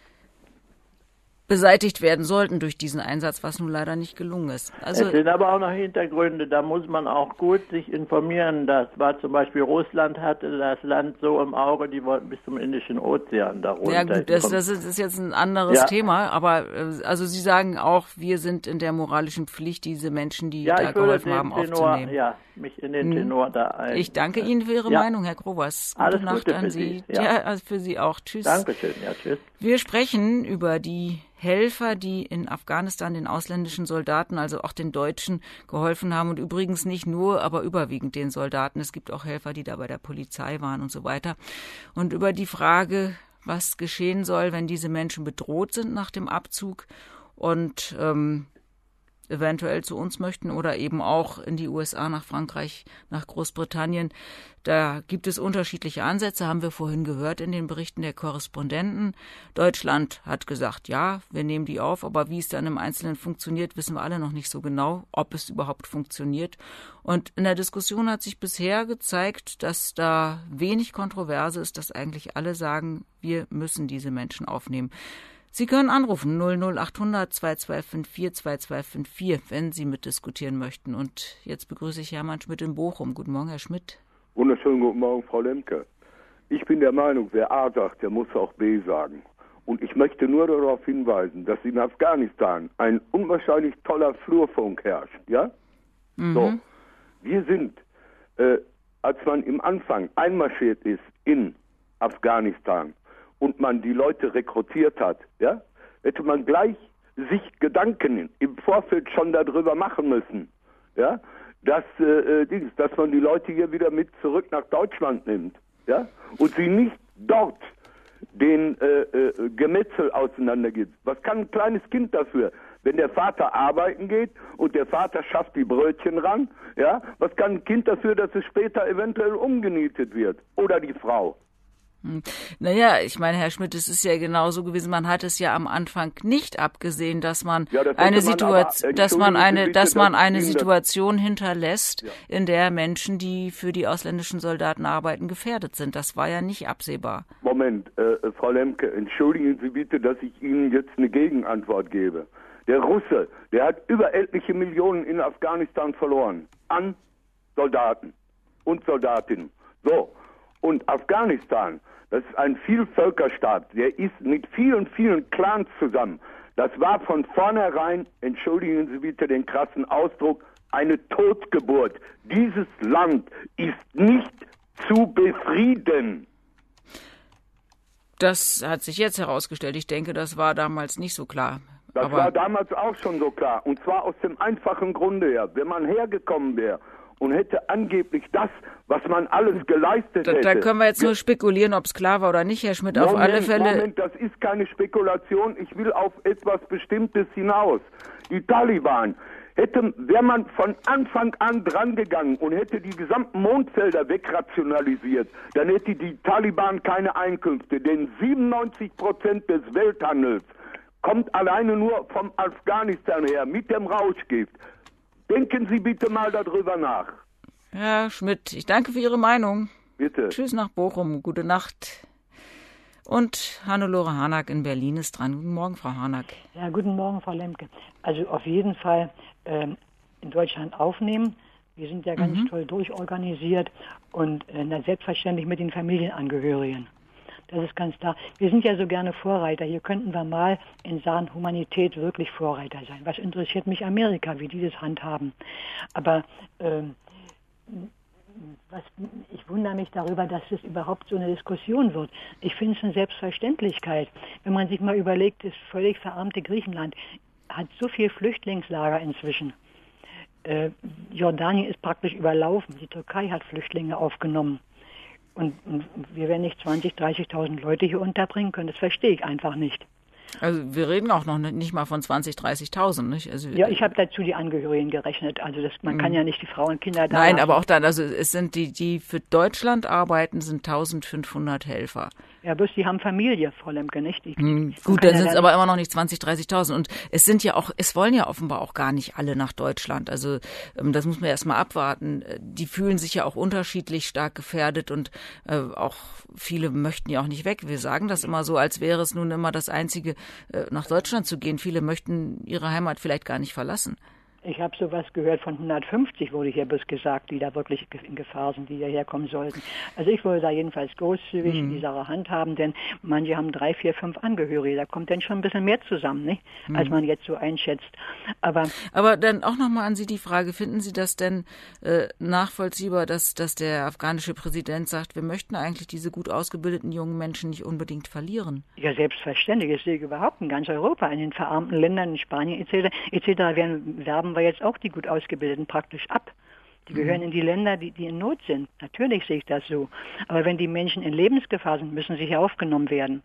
beseitigt werden sollten durch diesen Einsatz, was nun leider nicht gelungen ist. Also es sind aber auch noch Hintergründe, da muss man auch gut sich informieren. Das war zum Beispiel Russland hatte das Land so im Auge, die wollten bis zum Indischen Ozean darunter. Ja gut, das, das ist jetzt ein anderes ja. Thema, aber also Sie sagen auch, wir sind in der moralischen Pflicht, diese Menschen, die ja, da geholfen haben, Tenor, aufzunehmen. Ja, mich in den Tenor hm. da ein. Ich danke Ihnen für Ihre ja. Meinung, Herr Krovas. Gute Alles Nacht Gute an für Sie. Sie. Ja. ja, also für Sie auch. Tschüss. Dankeschön, ja, tschüss. Wir sprechen über die Helfer, die in Afghanistan den ausländischen Soldaten, also auch den Deutschen, geholfen haben. Und übrigens nicht nur, aber überwiegend den Soldaten. Es gibt auch Helfer, die da bei der Polizei waren und so weiter. Und über die Frage, was geschehen soll, wenn diese Menschen bedroht sind nach dem Abzug und ähm, eventuell zu uns möchten oder eben auch in die U S A, nach Frankreich, nach Großbritannien. Da gibt es unterschiedliche Ansätze, haben wir vorhin gehört in den Berichten der Korrespondenten. Deutschland hat gesagt, ja, wir nehmen die auf, aber wie es dann im Einzelnen funktioniert, wissen wir alle noch nicht so genau, ob es überhaupt funktioniert. Und in der Diskussion hat sich bisher gezeigt, dass da wenig Kontroverse ist, dass eigentlich alle sagen, wir müssen diese Menschen aufnehmen. Sie können anrufen null null acht hundert zwei zwei fünf vier zwei zwei fünf vier, wenn Sie mitdiskutieren möchten. Und jetzt begrüße ich Hermann Schmidt in Bochum. Guten Morgen, Herr Schmidt. Wunderschönen guten Morgen, Frau Lemke. Ich bin der Meinung, wer A sagt, der muss auch B sagen. Und ich möchte nur darauf hinweisen, dass in Afghanistan ein unwahrscheinlich toller Flurfunk herrscht. Ja? Mhm. So. Wir sind, äh, als man im Anfang einmarschiert ist in Afghanistan, und man die Leute rekrutiert hat, ja, hätte man gleich sich Gedanken im Vorfeld schon darüber machen müssen, ja, dass, äh, dass man die Leute hier wieder mit zurück nach Deutschland nimmt, ja, und sie nicht dort den äh, äh, Gemetzel auseinandergeht. Was kann ein kleines Kind dafür, wenn der Vater arbeiten geht und der Vater schafft die Brötchen ran, ja, was kann ein Kind dafür, dass es später eventuell umgenietet wird, oder die Frau? Naja, ich meine, Herr Schmidt, es ist ja genauso gewesen. Man hat es ja am Anfang nicht abgesehen, dass man ja, das eine Situation, dass man eine, dass man eine Situation hinterlässt, ja. in der Menschen, die für die ausländischen Soldaten arbeiten, gefährdet sind. Das war ja nicht absehbar. Moment, äh, Frau Lemke, entschuldigen Sie bitte, dass ich Ihnen jetzt eine Gegenantwort gebe. Der Russe, der hat über etliche Millionen in Afghanistan verloren an Soldaten und Soldatinnen. So, und Afghanistan, das ist ein Vielvölkerstaat, der ist mit vielen, vielen Clans zusammen. Das war von vornherein, entschuldigen Sie bitte den krassen Ausdruck, eine Totgeburt. Dieses Land ist nicht zu befrieden. Das hat sich jetzt herausgestellt. Ich denke, das war damals nicht so klar. Das Aber war damals auch schon so klar. Und zwar aus dem einfachen Grunde her. Wenn man hergekommen wäre und hätte angeblich das, was man alles geleistet da, hätte. Da können wir jetzt nur spekulieren, ob es klar war oder nicht, Herr Schmidt. Moment, auf alle Fälle. Moment, das ist keine Spekulation. Ich will auf etwas Bestimmtes hinaus. Die Taliban Hätte, wäre man von Anfang an drangegangen und hätte die gesamten Mondfelder wegrationalisiert, dann hätte die Taliban keine Einkünfte, denn siebenundneunzig Prozent des Welthandels kommt alleine nur vom Afghanistan her mit dem Rauschgift. Denken Sie bitte mal darüber nach. Herr Schmidt, ich danke für Ihre Meinung. Bitte. Tschüss nach Bochum, gute Nacht. Und Hannelore Harnack in Berlin ist dran. Guten Morgen, Frau Harnack. Ja, guten Morgen, Frau Lemke. Also auf jeden Fall ähm, in Deutschland aufnehmen. Wir sind ja ganz mhm. toll durchorganisiert und äh, selbstverständlich mit den Familienangehörigen. Das ist ganz klar. Wir sind ja so gerne Vorreiter. Hier könnten wir mal in Sachen Humanität wirklich Vorreiter sein. Was interessiert mich Amerika, wie die das handhaben? Aber ähm, Was, ich wundere mich darüber, dass das überhaupt so eine Diskussion wird. Ich finde es eine Selbstverständlichkeit. Wenn man sich mal überlegt, das völlig verarmte Griechenland hat so viel Flüchtlingslager inzwischen. Äh, Jordanien ist praktisch überlaufen. Die Türkei hat Flüchtlinge aufgenommen. Und, und wir werden nicht zwanzigtausend, dreißigtausend Leute hier unterbringen können. Das verstehe ich einfach nicht. Also wir reden auch noch nicht mal von zwanzigtausend, dreißigtausend, nicht? Also, ja, ich habe dazu die Angehörigen gerechnet. Also das, man mh. kann ja nicht die Frauen und Kinder da Nein, lassen. aber auch dann, also es sind die, die für Deutschland arbeiten, sind eintausendfünfhundert Helfer. Ja, bloß die haben Familie, Frau Lemke, nicht? Die, hm, gut, dann sind es aber immer noch nicht zwanzigtausend, dreißigtausend. Und es sind ja auch, es wollen ja offenbar auch gar nicht alle nach Deutschland. Also das muss man erst mal abwarten. Die fühlen sich ja auch unterschiedlich stark gefährdet und äh, auch viele möchten ja auch nicht weg. Wir sagen das immer so, als wäre es nun immer das Einzige, äh, nach Deutschland zu gehen. Viele möchten ihre Heimat vielleicht gar nicht verlassen. Ich habe sowas gehört von hundertfünfzig, wurde hier bloß gesagt, die da wirklich in Gefahr sind, die hierher kommen sollten. Also ich würde da jedenfalls großzügig mhm. die Sache handhaben, denn manche haben drei, vier, fünf Angehörige. Da kommt dann schon ein bisschen mehr zusammen, nicht? Mhm. Als man jetzt so einschätzt. Aber, Aber dann auch nochmal an Sie die Frage, finden Sie das denn äh, nachvollziehbar, dass, dass der afghanische Präsident sagt, wir möchten eigentlich diese gut ausgebildeten jungen Menschen nicht unbedingt verlieren? Ja, selbstverständlich. Das sehe ich überhaupt in ganz Europa, in den verarmten Ländern, in Spanien et cetera et cetera werden werben wir jetzt auch die gut Ausgebildeten praktisch ab. Die gehören mhm. in die Länder, die, die in Not sind. Natürlich sehe ich das so. Aber wenn die Menschen in Lebensgefahr sind, müssen sie hier aufgenommen werden.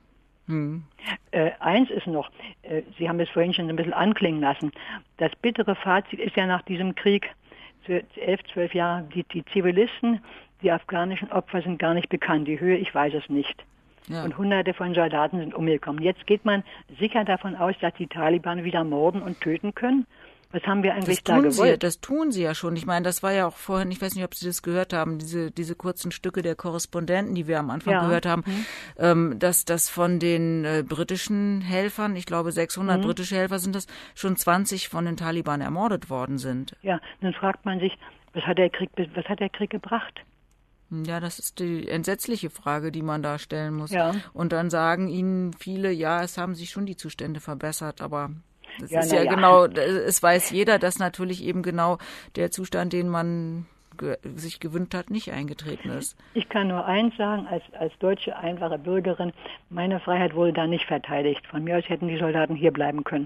Mhm. Äh, eins ist noch, äh, Sie haben es vorhin schon ein bisschen anklingen lassen, das bittere Fazit ist ja nach diesem Krieg, elf, zwölf Jahre, die, die Zivilisten, die afghanischen Opfer sind gar nicht bekannt. Die Höhe, ich weiß es nicht. Ja. Und hunderte von Soldaten sind umgekommen. Jetzt geht man sicher davon aus, dass die Taliban wieder morden und töten können. Was haben wir eigentlich da gewollt? Sie, das tun sie ja schon. Ich meine, das war ja auch vorhin, ich weiß nicht, ob Sie das gehört haben, diese diese kurzen Stücke der Korrespondenten, die wir am Anfang ja. gehört haben, mhm. ähm, dass das von den äh, britischen Helfern, ich glaube sechshundert mhm. britische Helfer sind das, schon zwanzig von den Taliban ermordet worden sind. Ja, dann fragt man sich, was hat der Krieg, was hat der Krieg gebracht? Ja, das ist die entsetzliche Frage, die man da stellen muss. Ja. Und dann sagen Ihnen viele, ja, es haben sich schon die Zustände verbessert, aber das ja, ist ja, ja genau, es weiß jeder, dass natürlich eben genau der Zustand, den man ge- sich gewünscht hat, nicht eingetreten ist. Ich kann nur eins sagen, als, als deutsche einfache Bürgerin, meine Freiheit wurde da nicht verteidigt. Von mir aus hätten die Soldaten hier bleiben können.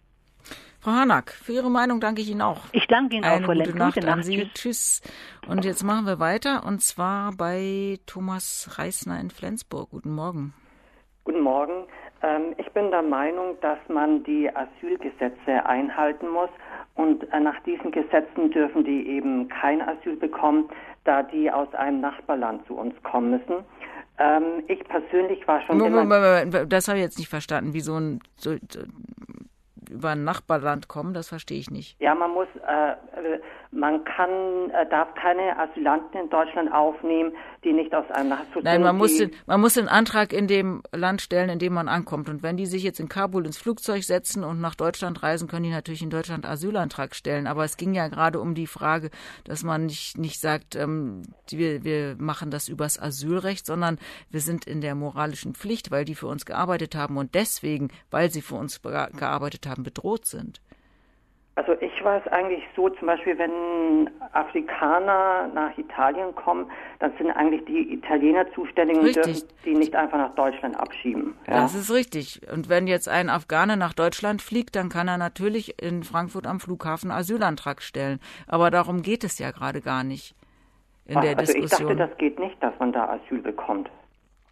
Frau Harnack, für Ihre Meinung danke ich Ihnen auch. Ich danke Ihnen Eine auch, Frau gute Lenk. Nacht Gute an Nacht. Sie. Tschüss. Und jetzt machen wir weiter, und zwar bei Thomas Reisner in Flensburg. Guten Morgen. Guten Morgen. Ich bin der Meinung, dass man die Asylgesetze einhalten muss, und nach diesen Gesetzen dürfen die eben kein Asyl bekommen, da die aus einem Nachbarland zu uns kommen müssen. Ich persönlich war schon Moment, immer... Moment, das habe ich jetzt nicht verstanden, wie so ein... So, so, über ein Nachbarland kommen, das verstehe ich nicht. Ja, man muss, äh, man kann, äh, darf keine Asylanten in Deutschland aufnehmen, die nicht aus einem Nachbarland. Nein, man muss, den, man muss den Antrag in dem Land stellen, in dem man ankommt. Und wenn die sich jetzt in Kabul ins Flugzeug setzen und nach Deutschland reisen, können die natürlich in Deutschland Asylantrag stellen. Aber es ging ja gerade um die Frage, dass man nicht, nicht sagt, ähm, wir, wir machen das übers Asylrecht, sondern wir sind in der moralischen Pflicht, weil die für uns gearbeitet haben und deswegen, weil sie für uns gearbeitet haben, bedroht sind. Also ich weiß eigentlich so, zum Beispiel, wenn Afrikaner nach Italien kommen, dann sind eigentlich die Italiener zuständig und dürfen die nicht einfach nach Deutschland abschieben. Ja? Das ist richtig. Und wenn jetzt ein Afghane nach Deutschland fliegt, dann kann er natürlich in Frankfurt am Flughafen Asylantrag stellen. Aber darum geht es ja gerade gar nicht in Ach, der also Diskussion. Ich dachte, das geht nicht, dass man da Asyl bekommt.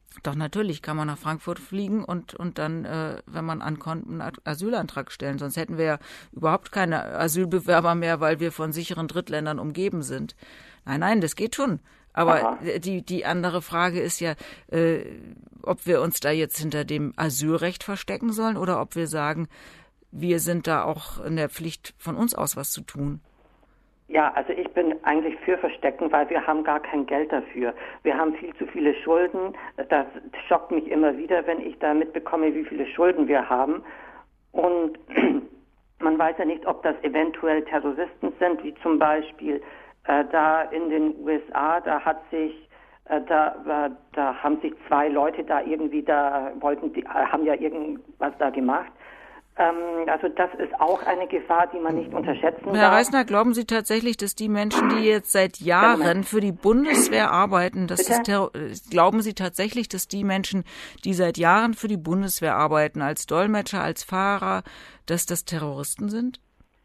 Doch natürlich kann man nach Frankfurt fliegen und, und dann, äh, wenn man ankommt, einen Asylantrag stellen. Sonst hätten wir ja überhaupt keine Asylbewerber mehr, weil wir von sicheren Drittländern umgeben sind. Nein, nein, das geht schon. Aber die, die andere Frage ist ja, äh, ob wir uns da jetzt hinter dem Asylrecht verstecken sollen oder ob wir sagen, wir sind da auch in der Pflicht, von uns aus was zu tun. Ja, also ich bin eigentlich für Verstecken, weil wir haben gar kein Geld dafür. Wir haben viel zu viele Schulden. Das schockt mich immer wieder, wenn ich da mitbekomme, wie viele Schulden wir haben. Und man weiß ja nicht, ob das eventuell Terroristen sind, wie zum Beispiel äh, da in den U S A, da hat sich äh, da, äh, da haben sich zwei Leute da irgendwie da wollten, die äh, haben ja irgendwas da gemacht. Also das ist auch eine Gefahr, die man nicht unterschätzen darf. Herr Reisner, glauben Sie tatsächlich, dass die Menschen, die jetzt seit Jahren für die Bundeswehr arbeiten, dass das Terror- glauben Sie tatsächlich, dass die Menschen, die seit Jahren für die Bundeswehr arbeiten, als Dolmetscher, als Fahrer, dass das Terroristen sind?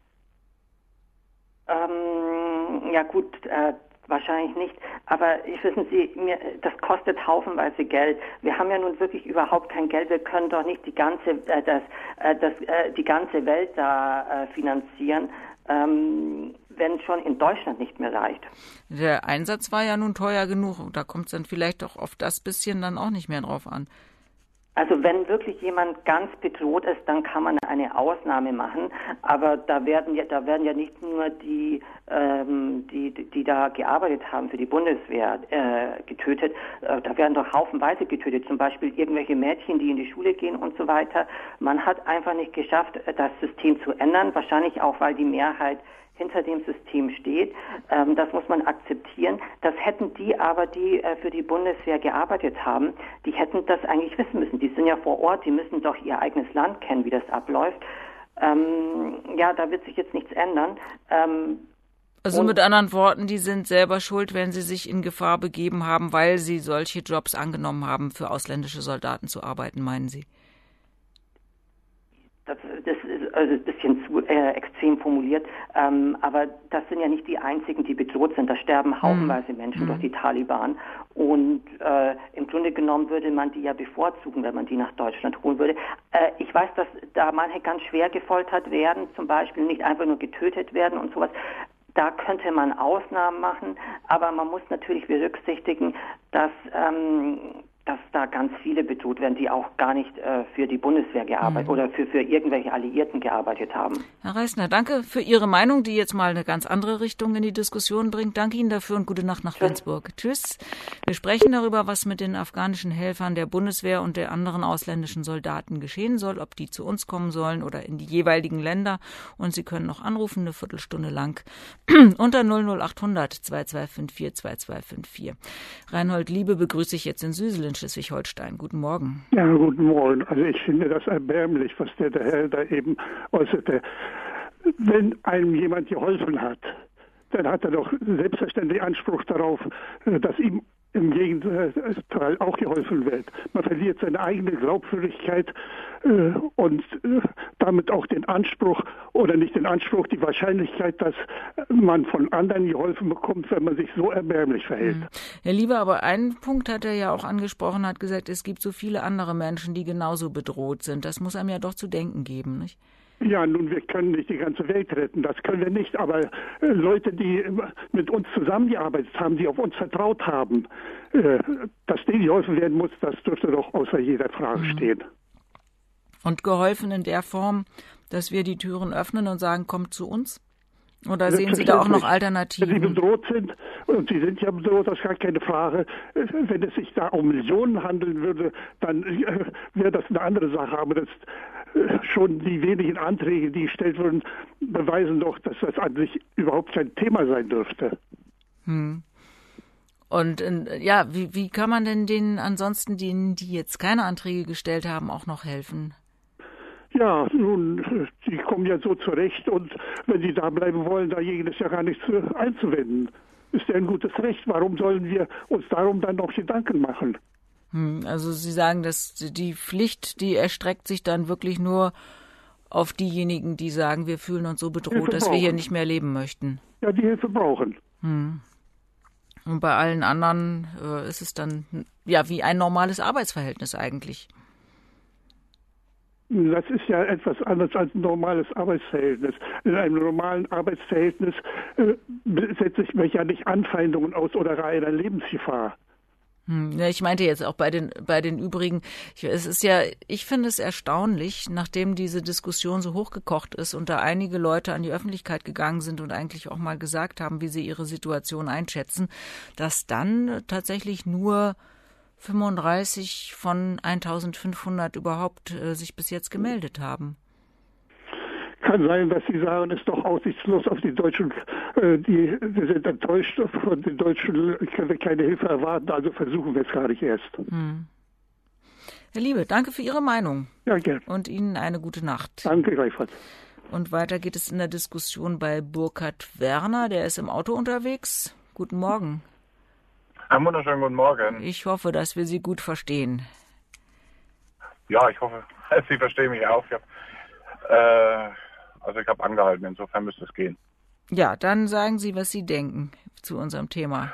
Ähm, ja gut, äh, wahrscheinlich nicht. Aber ich wissen Sie, mir, das kostet haufenweise Geld. Wir haben ja nun wirklich überhaupt kein Geld. Wir können doch nicht die ganze, äh, das, äh, das, äh, die ganze Welt da äh, finanzieren, ähm, wenn schon in Deutschland nicht mehr reicht. Der Einsatz war ja nun teuer genug. Da kommt es dann vielleicht doch auf das bisschen dann auch nicht mehr drauf an. Also wenn wirklich jemand ganz bedroht ist, dann kann man eine Ausnahme machen. Aber da werden ja, da werden ja nicht nur die, ähm, die, die da gearbeitet haben für die Bundeswehr äh, getötet. Äh, da werden doch haufenweise getötet. Zum Beispiel irgendwelche Mädchen, die in die Schule gehen und so weiter. Man hat einfach nicht geschafft, das System zu ändern. Wahrscheinlich auch, weil die Mehrheit hinter dem System steht. Ähm, das muss man akzeptieren. Das hätten die aber, die äh, für die Bundeswehr gearbeitet haben, die hätten das eigentlich wissen müssen. Die sind ja vor Ort, die müssen doch ihr eigenes Land kennen, wie das abläuft. Ähm, ja, da wird sich jetzt nichts ändern. Ähm, also mit anderen Worten, die sind selber schuld, wenn sie sich in Gefahr begeben haben, weil sie solche Jobs angenommen haben, für ausländische Soldaten zu arbeiten, meinen Sie? Das, das ist also ein bisschen zu äh, extrem formuliert, ähm, aber das sind ja nicht die einzigen, die bedroht sind. Da sterben haufenweise Menschen mhm. durch die Taliban und äh, im Grunde genommen würde man die ja bevorzugen, wenn man die nach Deutschland holen würde. Äh, ich weiß, dass da manche ganz schwer gefoltert werden, zum Beispiel nicht einfach nur getötet werden und sowas. Da könnte man Ausnahmen machen, aber man muss natürlich berücksichtigen, dass ähm, dass da ganz viele bedroht werden, die auch gar nicht äh, für die Bundeswehr gearbeitet mhm. oder für, für irgendwelche Alliierten gearbeitet haben. Herr Reisner, danke für Ihre Meinung, die jetzt mal eine ganz andere Richtung in die Diskussion bringt. Danke Ihnen dafür und gute Nacht nach Flensburg. Tschüss. Wir sprechen darüber, was mit den afghanischen Helfern der Bundeswehr und der anderen ausländischen Soldaten geschehen soll, ob die zu uns kommen sollen oder in die jeweiligen Länder. Und Sie können noch anrufen, eine Viertelstunde lang, unter null null acht hundert zwei zwei fünf vier zwei zwei fünf vier. Reinhold Liebe begrüße ich jetzt in Süsel in Schleswig-Holstein. Guten Morgen. Ja, guten Morgen. Also ich finde das erbärmlich, was der, der Herr da eben äußerte. Wenn einem jemand geholfen hat, dann hat er doch selbstverständlich Anspruch darauf, dass ihm im Gegenteil auch geholfen wird. Man verliert seine eigene Glaubwürdigkeit äh, und äh, damit auch den Anspruch oder nicht den Anspruch, die Wahrscheinlichkeit, dass man von anderen geholfen bekommt, wenn man sich so erbärmlich verhält. Mhm. Herr Lieber, aber einen Punkt hat er ja auch angesprochen, hat gesagt, es gibt so viele andere Menschen, die genauso bedroht sind. Das muss einem ja doch zu denken geben, nicht? Ja, nun, wir können nicht die ganze Welt retten, das können wir nicht, aber äh, Leute, die mit uns zusammengearbeitet haben, die auf uns vertraut haben, äh, dass denen geholfen werden muss, das dürfte doch außer jeder Frage mhm. stehen. Und geholfen in der Form, dass wir die Türen öffnen und sagen, kommt zu uns? Oder sehen Sie da auch noch Alternativen? Wenn Sie bedroht sind, und Sie sind ja bedroht, das ist gar keine Frage, wenn es sich da um Millionen handeln würde, dann äh, wäre das eine andere Sache. Aber das, äh, schon die wenigen Anträge, die gestellt wurden, beweisen doch, dass das an sich überhaupt kein Thema sein dürfte. Hm. Und äh, ja, wie, wie kann man denn denen ansonsten, denen, die jetzt keine Anträge gestellt haben, auch noch helfen? Ja, nun, die kommen ja so zurecht und wenn sie da bleiben wollen, dagegen ist ja gar nichts einzuwenden. Ist ja ein gutes Recht. Warum sollen wir uns darum dann noch Gedanken machen? Hm, also Sie sagen, dass die Pflicht, die erstreckt sich dann wirklich nur auf diejenigen, die sagen, wir fühlen uns so bedroht, Hilfe dass brauchen. wir hier nicht mehr leben möchten. Ja, die Hilfe brauchen. Hm. Und bei allen anderen äh, ist es dann ja wie ein normales Arbeitsverhältnis eigentlich. Das ist ja etwas anderes als ein normales Arbeitsverhältnis. In einem normalen Arbeitsverhältnis äh, setze ich mich ja nicht Anfeindungen aus oder reiner Lebensgefahr. Hm, ja, ich meinte jetzt auch bei den bei den übrigen. Ich, es ist ja, ich finde es erstaunlich, nachdem diese Diskussion so hochgekocht ist und da einige Leute an die Öffentlichkeit gegangen sind und eigentlich auch mal gesagt haben, wie sie ihre Situation einschätzen, dass dann tatsächlich nur fünfunddreißig von eintausendfünfhundert überhaupt äh, sich bis jetzt gemeldet haben. Kann sein, dass Sie sagen, es ist doch aussichtslos auf die Deutschen, äh, die, wir sind enttäuscht von den Deutschen, können wir keine Hilfe erwarten, also versuchen wir es gar nicht erst. Hm. Herr Liebe, danke für Ihre Meinung. Ja, gerne. Und Ihnen eine gute Nacht. Danke, gleichfalls. Und weiter geht es in der Diskussion bei Burkhard Werner, der ist im Auto unterwegs. Guten Morgen. Einen wunderschönen guten Morgen. Ich hoffe, dass wir Sie gut verstehen. Ja, ich hoffe, Sie verstehen mich auch. Ich hab, äh, also ich habe angehalten, insofern müsste es gehen. Ja, dann sagen Sie, was Sie denken zu unserem Thema.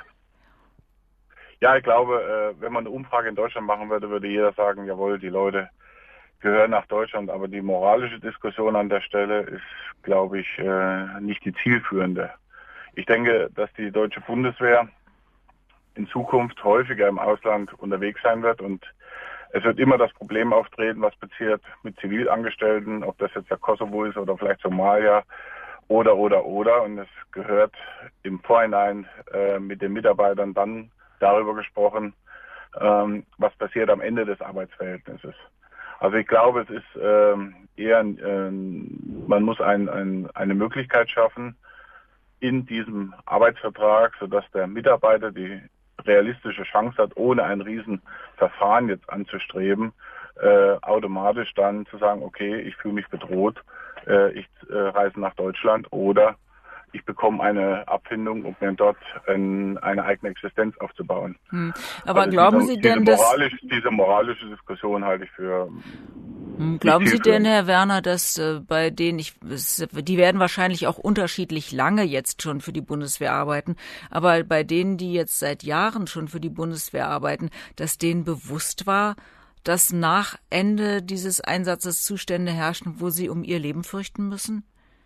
Ja, ich glaube, äh, wenn man eine Umfrage in Deutschland machen würde, würde jeder sagen, jawohl, die Leute gehören nach Deutschland. Aber die moralische Diskussion an der Stelle ist, glaube ich, äh, nicht die zielführende. Ich denke, dass die deutsche Bundeswehr in Zukunft häufiger im Ausland unterwegs sein wird und es wird immer das Problem auftreten, was passiert mit Zivilangestellten, ob das jetzt der Kosovo ist oder vielleicht Somalia oder, oder, oder. Und es gehört im Vorhinein äh, mit den Mitarbeitern dann darüber gesprochen, ähm, was passiert am Ende des Arbeitsverhältnisses. Also ich glaube, es ist ähm, eher, äh, man muss ein, ein, eine Möglichkeit schaffen in diesem Arbeitsvertrag, sodass der Mitarbeiter die realistische Chance hat, ohne ein Riesenverfahren jetzt anzustreben, äh, automatisch dann zu sagen, okay, ich fühle mich bedroht, äh, ich äh, reise nach Deutschland oder ich bekomme eine Abfindung, um mir dort ein, eine eigene Existenz aufzubauen. Hm. Aber also glauben diese, Sie denn, diese dass... Moralisch, diese moralische Diskussion halte ich für... Hm, glauben Sie denn, Herr Werner, dass äh, bei denen, ich, es, die werden wahrscheinlich auch unterschiedlich lange jetzt schon für die Bundeswehr arbeiten, aber bei denen, die jetzt seit Jahren schon für die Bundeswehr arbeiten, dass denen bewusst war, dass nach Ende dieses Einsatzes Zustände herrschen, wo sie um ihr Leben fürchten müssen?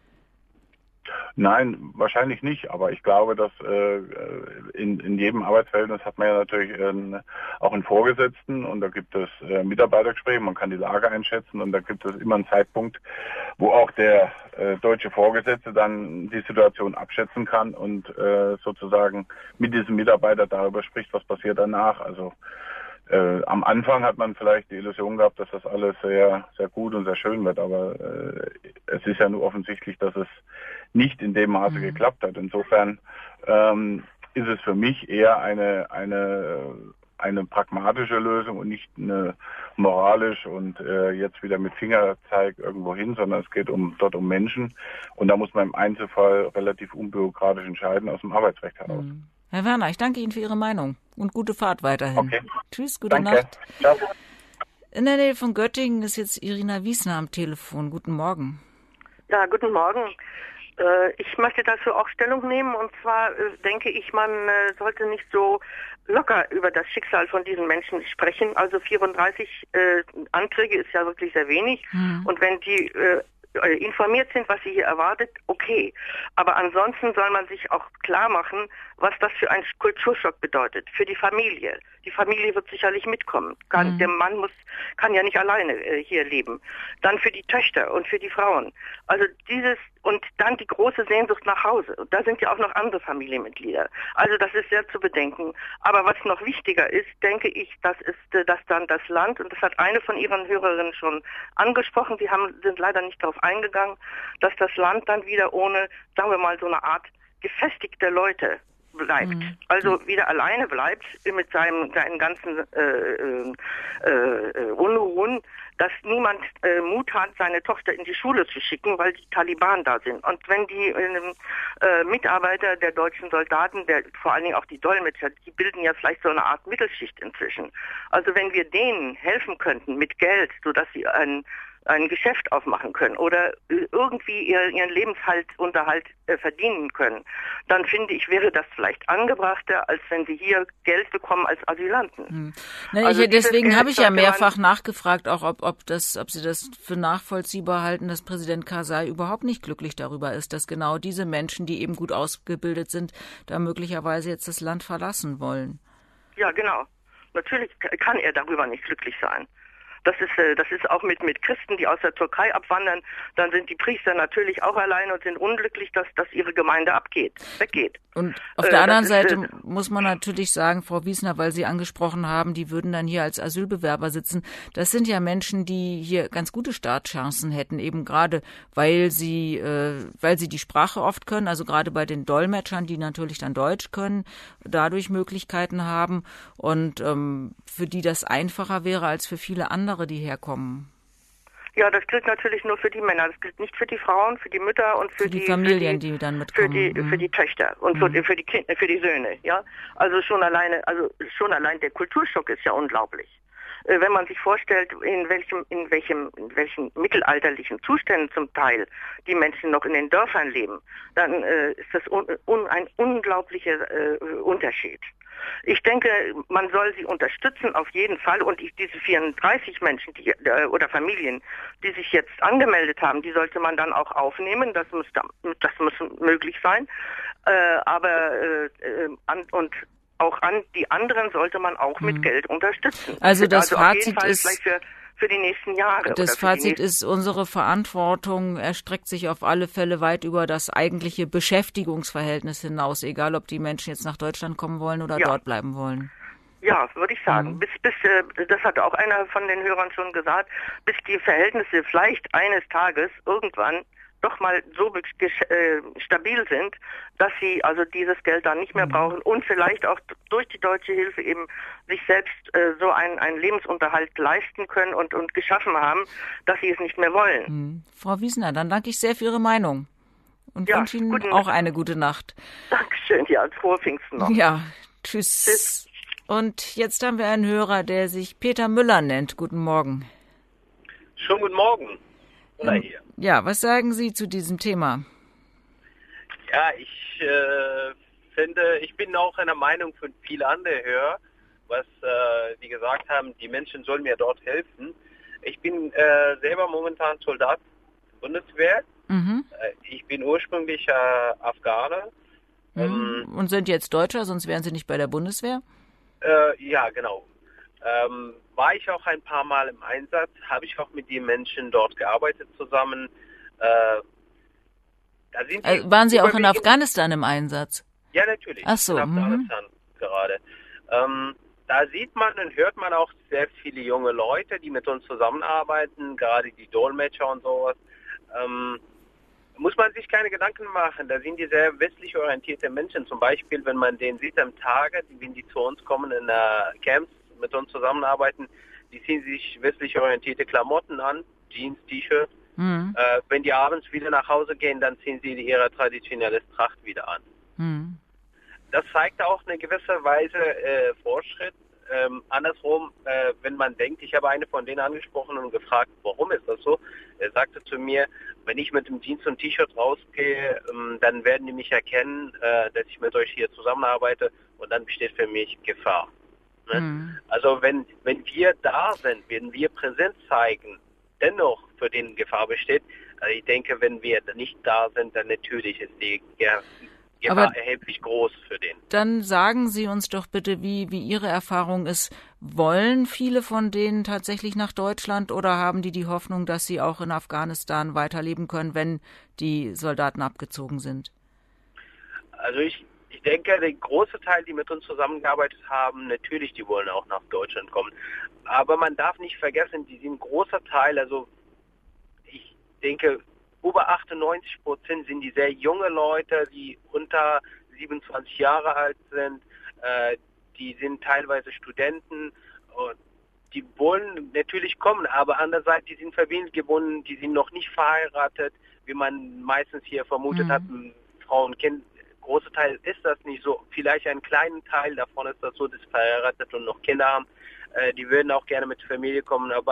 Nein, wahrscheinlich nicht, aber ich glaube, dass äh, in, in jedem Arbeitsverhältnis hat man ja natürlich äh, auch einen Vorgesetzten und da gibt es äh, Mitarbeitergespräche, man kann die Lage einschätzen und da gibt es immer einen Zeitpunkt, wo auch der äh, deutsche Vorgesetzte dann die Situation abschätzen kann und äh, sozusagen mit diesem Mitarbeiter darüber spricht, was passiert danach. Also Äh, am Anfang hat man vielleicht die Illusion gehabt, dass das alles sehr, sehr gut und sehr schön wird, aber äh, es ist ja nur offensichtlich, dass es nicht in dem Maße mhm. geklappt hat. Insofern ähm, ist es für mich eher eine, eine, eine pragmatische Lösung und nicht eine moralisch und äh, jetzt wieder mit Fingerzeig irgendwo hin, sondern es geht um dort um Menschen und da muss man im Einzelfall relativ unbürokratisch entscheiden aus dem Arbeitsrecht heraus. Mhm. Herr Werner, ich danke Ihnen für Ihre Meinung und gute Fahrt weiterhin. Okay. Tschüss, gute danke. Nacht. Ciao. In der Nähe von Göttingen ist jetzt Irina Wiesner am Telefon. Guten Morgen. Ja, guten Morgen. Äh, ich möchte dazu auch Stellung nehmen und zwar äh, denke ich, man äh, sollte nicht so locker über das Schicksal von diesen Menschen sprechen. Also vierunddreißig äh, Anträge ist ja wirklich sehr wenig mhm. und wenn die äh, informiert sind, was sie hier erwartet, okay. Aber ansonsten soll man sich auch klar machen, was das für ein Kulturschock bedeutet. Für die Familie. Die Familie wird sicherlich mitkommen. Kann, mhm. Der Mann muss, kann ja nicht alleine äh, hier leben. Dann für die Töchter und für die Frauen. Also dieses, und dann die große Sehnsucht nach Hause. Und da sind ja auch noch andere Familienmitglieder. Also das ist sehr zu bedenken. Aber was noch wichtiger ist, denke ich, das ist, äh, dass dann das Land, und das hat eine von Ihren Hörerinnen schon angesprochen, Sie haben, sind leider nicht darauf eingegangen, dass das Land dann wieder ohne, sagen wir mal, so eine Art gefestigter Leute bleibt. Mhm. Also wieder alleine bleibt mit seinem, seinen ganzen äh, äh, äh, Unruhen, dass niemand äh, Mut hat, seine Tochter in die Schule zu schicken, weil die Taliban da sind. Und wenn die äh, Mitarbeiter der deutschen Soldaten, der, vor allen Dingen auch die Dolmetscher, die bilden ja vielleicht so eine Art Mittelschicht inzwischen. Also wenn wir denen helfen könnten mit Geld, sodass sie ein ein Geschäft aufmachen können oder irgendwie ihren Lebensunterhalt äh, verdienen können, dann finde ich, wäre das vielleicht angebrachter, als wenn sie hier Geld bekommen als Asylanten. Hm. Na, Also ich, deswegen habe ich ja mehrfach man, nachgefragt, auch ob, ob, das, ob Sie das für nachvollziehbar halten, dass Präsident Karzai überhaupt nicht glücklich darüber ist, dass genau diese Menschen, die eben gut ausgebildet sind, da möglicherweise jetzt das Land verlassen wollen. Ja, genau. Natürlich kann er darüber nicht glücklich sein. Das ist, das ist auch mit, mit Christen, die aus der Türkei abwandern, dann sind die Priester natürlich auch allein und sind unglücklich, dass, dass ihre Gemeinde abgeht, weggeht. Und auf der äh, anderen ist, Seite äh, muss man natürlich sagen, Frau Wiesner, weil Sie angesprochen haben, die würden dann hier als Asylbewerber sitzen. Das sind ja Menschen, die hier ganz gute Startchancen hätten, eben gerade, weil sie, äh, weil sie die Sprache oft können, also gerade bei den Dolmetschern, die natürlich dann Deutsch können, dadurch Möglichkeiten haben und ähm, für die das einfacher wäre als für viele andere, die herkommen. Ja, das gilt natürlich nur für die Männer. Das gilt nicht für die Frauen, für die Mütter und für, für die, die Familien, für die, die dann mitkommen. Für die, mhm. für die Töchter und mhm. für die Kinder, für die Söhne. Ja, also schon alleine, also schon allein der Kulturschock ist ja unglaublich. Wenn man sich vorstellt, in welchem, in welchem, in welchen mittelalterlichen Zuständen zum Teil die Menschen noch in den Dörfern leben, dann äh, ist das un, un, ein unglaublicher äh, Unterschied. Ich denke, man soll sie unterstützen auf jeden Fall und ich, diese vierunddreißig Menschen die, äh, oder Familien, die sich jetzt angemeldet haben, die sollte man dann auch aufnehmen. Das muss, das muss möglich sein. Äh, aber äh, an, und auch an die anderen sollte man auch mit mhm. Geld unterstützen. Also das also Fazit auf jeden Fall ist vielleicht für für die nächsten Jahre. Das Fazit ist, unsere Verantwortung erstreckt sich auf alle Fälle weit über das eigentliche Beschäftigungsverhältnis hinaus, egal ob die Menschen jetzt nach Deutschland kommen wollen oder ja. dort bleiben wollen. Ja, würde ich sagen. Mhm. Bis, bis, äh, das hat auch einer von den Hörern schon gesagt, bis die Verhältnisse vielleicht eines Tages irgendwann doch mal so äh, stabil sind, dass sie also dieses Geld dann nicht mehr brauchen und vielleicht auch durch die deutsche Hilfe eben sich selbst äh, so einen, einen Lebensunterhalt leisten können und, und geschaffen haben, dass sie es nicht mehr wollen. Hm. Frau Wiesner, dann danke ich sehr für Ihre Meinung und ja, wünsche Ihnen auch eine gute Nacht. Dankeschön, ja, frohe Pfingsten noch. Ja, tschüss. tschüss. Und jetzt haben wir einen Hörer, der sich Peter Müller nennt. Guten Morgen. Schönen guten Morgen. Oder hier. Ja, was sagen Sie zu diesem Thema? Ja, ich äh, finde, ich bin auch einer Meinung von vielen anderen Hörer, was äh, die gesagt haben, die Menschen sollen mir dort helfen. Ich bin äh, selber momentan Soldat der Bundeswehr. Mhm. Äh, ich bin ursprünglich äh, Afghane. Mhm. Ähm, Und sind jetzt Deutscher, sonst wären Sie nicht bei der Bundeswehr? Äh, ja, genau. Ähm, war ich auch ein paar Mal im Einsatz, habe ich auch mit den Menschen dort gearbeitet zusammen. Äh, da sind also waren Sie auch in Afghanistan im Einsatz? Ja, natürlich. Ach so. In Afghanistan mhm. gerade. Ähm, da sieht man und hört man auch sehr viele junge Leute, die mit uns zusammenarbeiten, gerade die Dolmetscher und sowas. Ähm, muss man sich keine Gedanken machen. Da sind die sehr westlich orientierte Menschen. Zum Beispiel, wenn man den sieht am Tage, wenn die zu uns kommen in uh, Camps, mit uns zusammenarbeiten, die ziehen sich westlich orientierte Klamotten an, Jeans, T-Shirt. Mhm. Äh, wenn die abends wieder nach Hause gehen, dann ziehen sie ihre traditionelle Tracht wieder an. Mhm. Das zeigt auch eine gewisse Weise äh, Fortschritt. Ähm, andersrum, äh, wenn man denkt, ich habe eine von denen angesprochen und gefragt, warum ist das so? Er sagte zu mir, wenn ich mit dem Jeans und T-Shirt rausgehe, ähm, dann werden die mich erkennen, äh, dass ich mit euch hier zusammenarbeite und dann besteht für mich Gefahr. Ne? Mhm. Also wenn wenn wir da sind, wenn wir Präsenz zeigen, dennoch für den Gefahr besteht, also ich denke, wenn wir nicht da sind, dann natürlich ist die Gefahr Aber erheblich groß für den. Dann sagen Sie uns doch bitte, wie, wie Ihre Erfahrung ist. Wollen viele von denen tatsächlich nach Deutschland oder haben die die Hoffnung, dass sie auch in Afghanistan weiterleben können, wenn die Soldaten abgezogen sind? Also ich Ich denke, der große Teil, die mit uns zusammengearbeitet haben, natürlich, die wollen auch nach Deutschland kommen. Aber man darf nicht vergessen, die sind ein großer Teil, also ich denke, über achtundneunzig Prozent sind die sehr junge Leute, die unter siebenundzwanzig Jahre alt sind. Äh, die sind teilweise Studenten. Und die wollen natürlich kommen, aber andererseits, die sind familiengebunden, die sind noch nicht verheiratet, wie man meistens hier vermutet mhm. hat, Frau und Kind. Großer Teil ist das nicht so. Vielleicht ein kleiner Teil davon ist das so, dass sie verheiratet und noch Kinder haben. Äh, die würden auch gerne mit Familie kommen, aber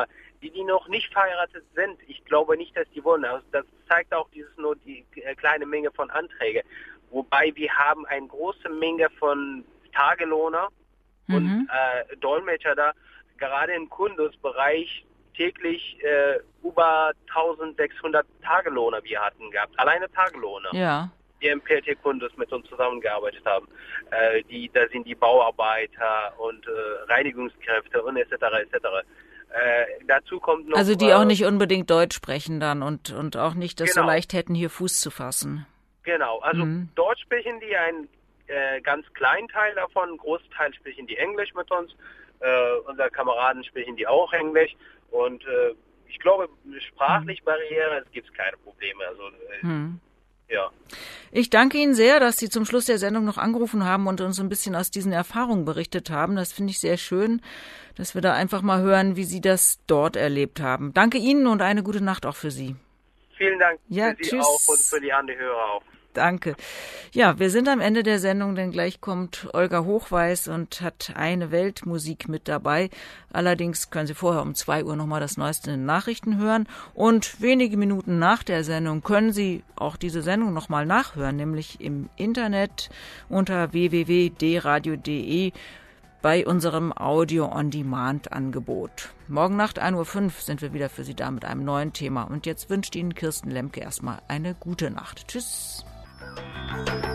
die, die noch nicht verheiratet sind, ich glaube nicht, dass die wollen. Also das zeigt auch dieses nur die äh, kleine Menge von Anträgen. Wobei wir haben eine große Menge von Tagellohner mhm. und äh, Dolmetscher da, gerade im Kundus-Bereich täglich äh, über eintausendsechshundert Tagellohner wir hatten gehabt. Alleine Tagellohner. Ja. Die im P L T Kundus mit uns zusammengearbeitet haben. Äh, die, da sind die Bauarbeiter und äh, Reinigungskräfte und et cetera et cetera. Äh, dazu kommt noch... Also die äh, auch nicht unbedingt Deutsch sprechen dann und, und auch nicht das genau. so leicht hätten, hier Fuß zu fassen. Genau, also mhm. Deutsch sprechen die einen äh, ganz kleinen Teil davon, einen großen Teil sprechen die Englisch mit uns. Äh, unsere Kameraden sprechen die auch Englisch und äh, ich glaube, sprachlich Barriere, es gibt keine Probleme. Also äh, hm. ja. Ich danke Ihnen sehr, dass Sie zum Schluss der Sendung noch angerufen haben und uns ein bisschen aus diesen Erfahrungen berichtet haben. Das finde ich sehr schön, dass wir da einfach mal hören, wie Sie das dort erlebt haben. Danke Ihnen und eine gute Nacht auch für Sie. Vielen Dank ja, für Sie tschüss. auch und für die anderen Hörer auch. Danke. Ja, wir sind am Ende der Sendung, denn gleich kommt Olga Hochweiß und hat eine Weltmusik mit dabei. Allerdings können Sie vorher um zwei Uhr nochmal das Neueste in den Nachrichten hören. Und wenige Minuten nach der Sendung können Sie auch diese Sendung nochmal nachhören, nämlich im Internet unter w w w punkt d radio punkt d e bei unserem Audio-on-Demand-Angebot. Morgen Nacht ein Uhr fünf sind wir wieder für Sie da mit einem neuen Thema. Und jetzt wünscht Ihnen Kirsten Lemke erstmal eine gute Nacht. Tschüss.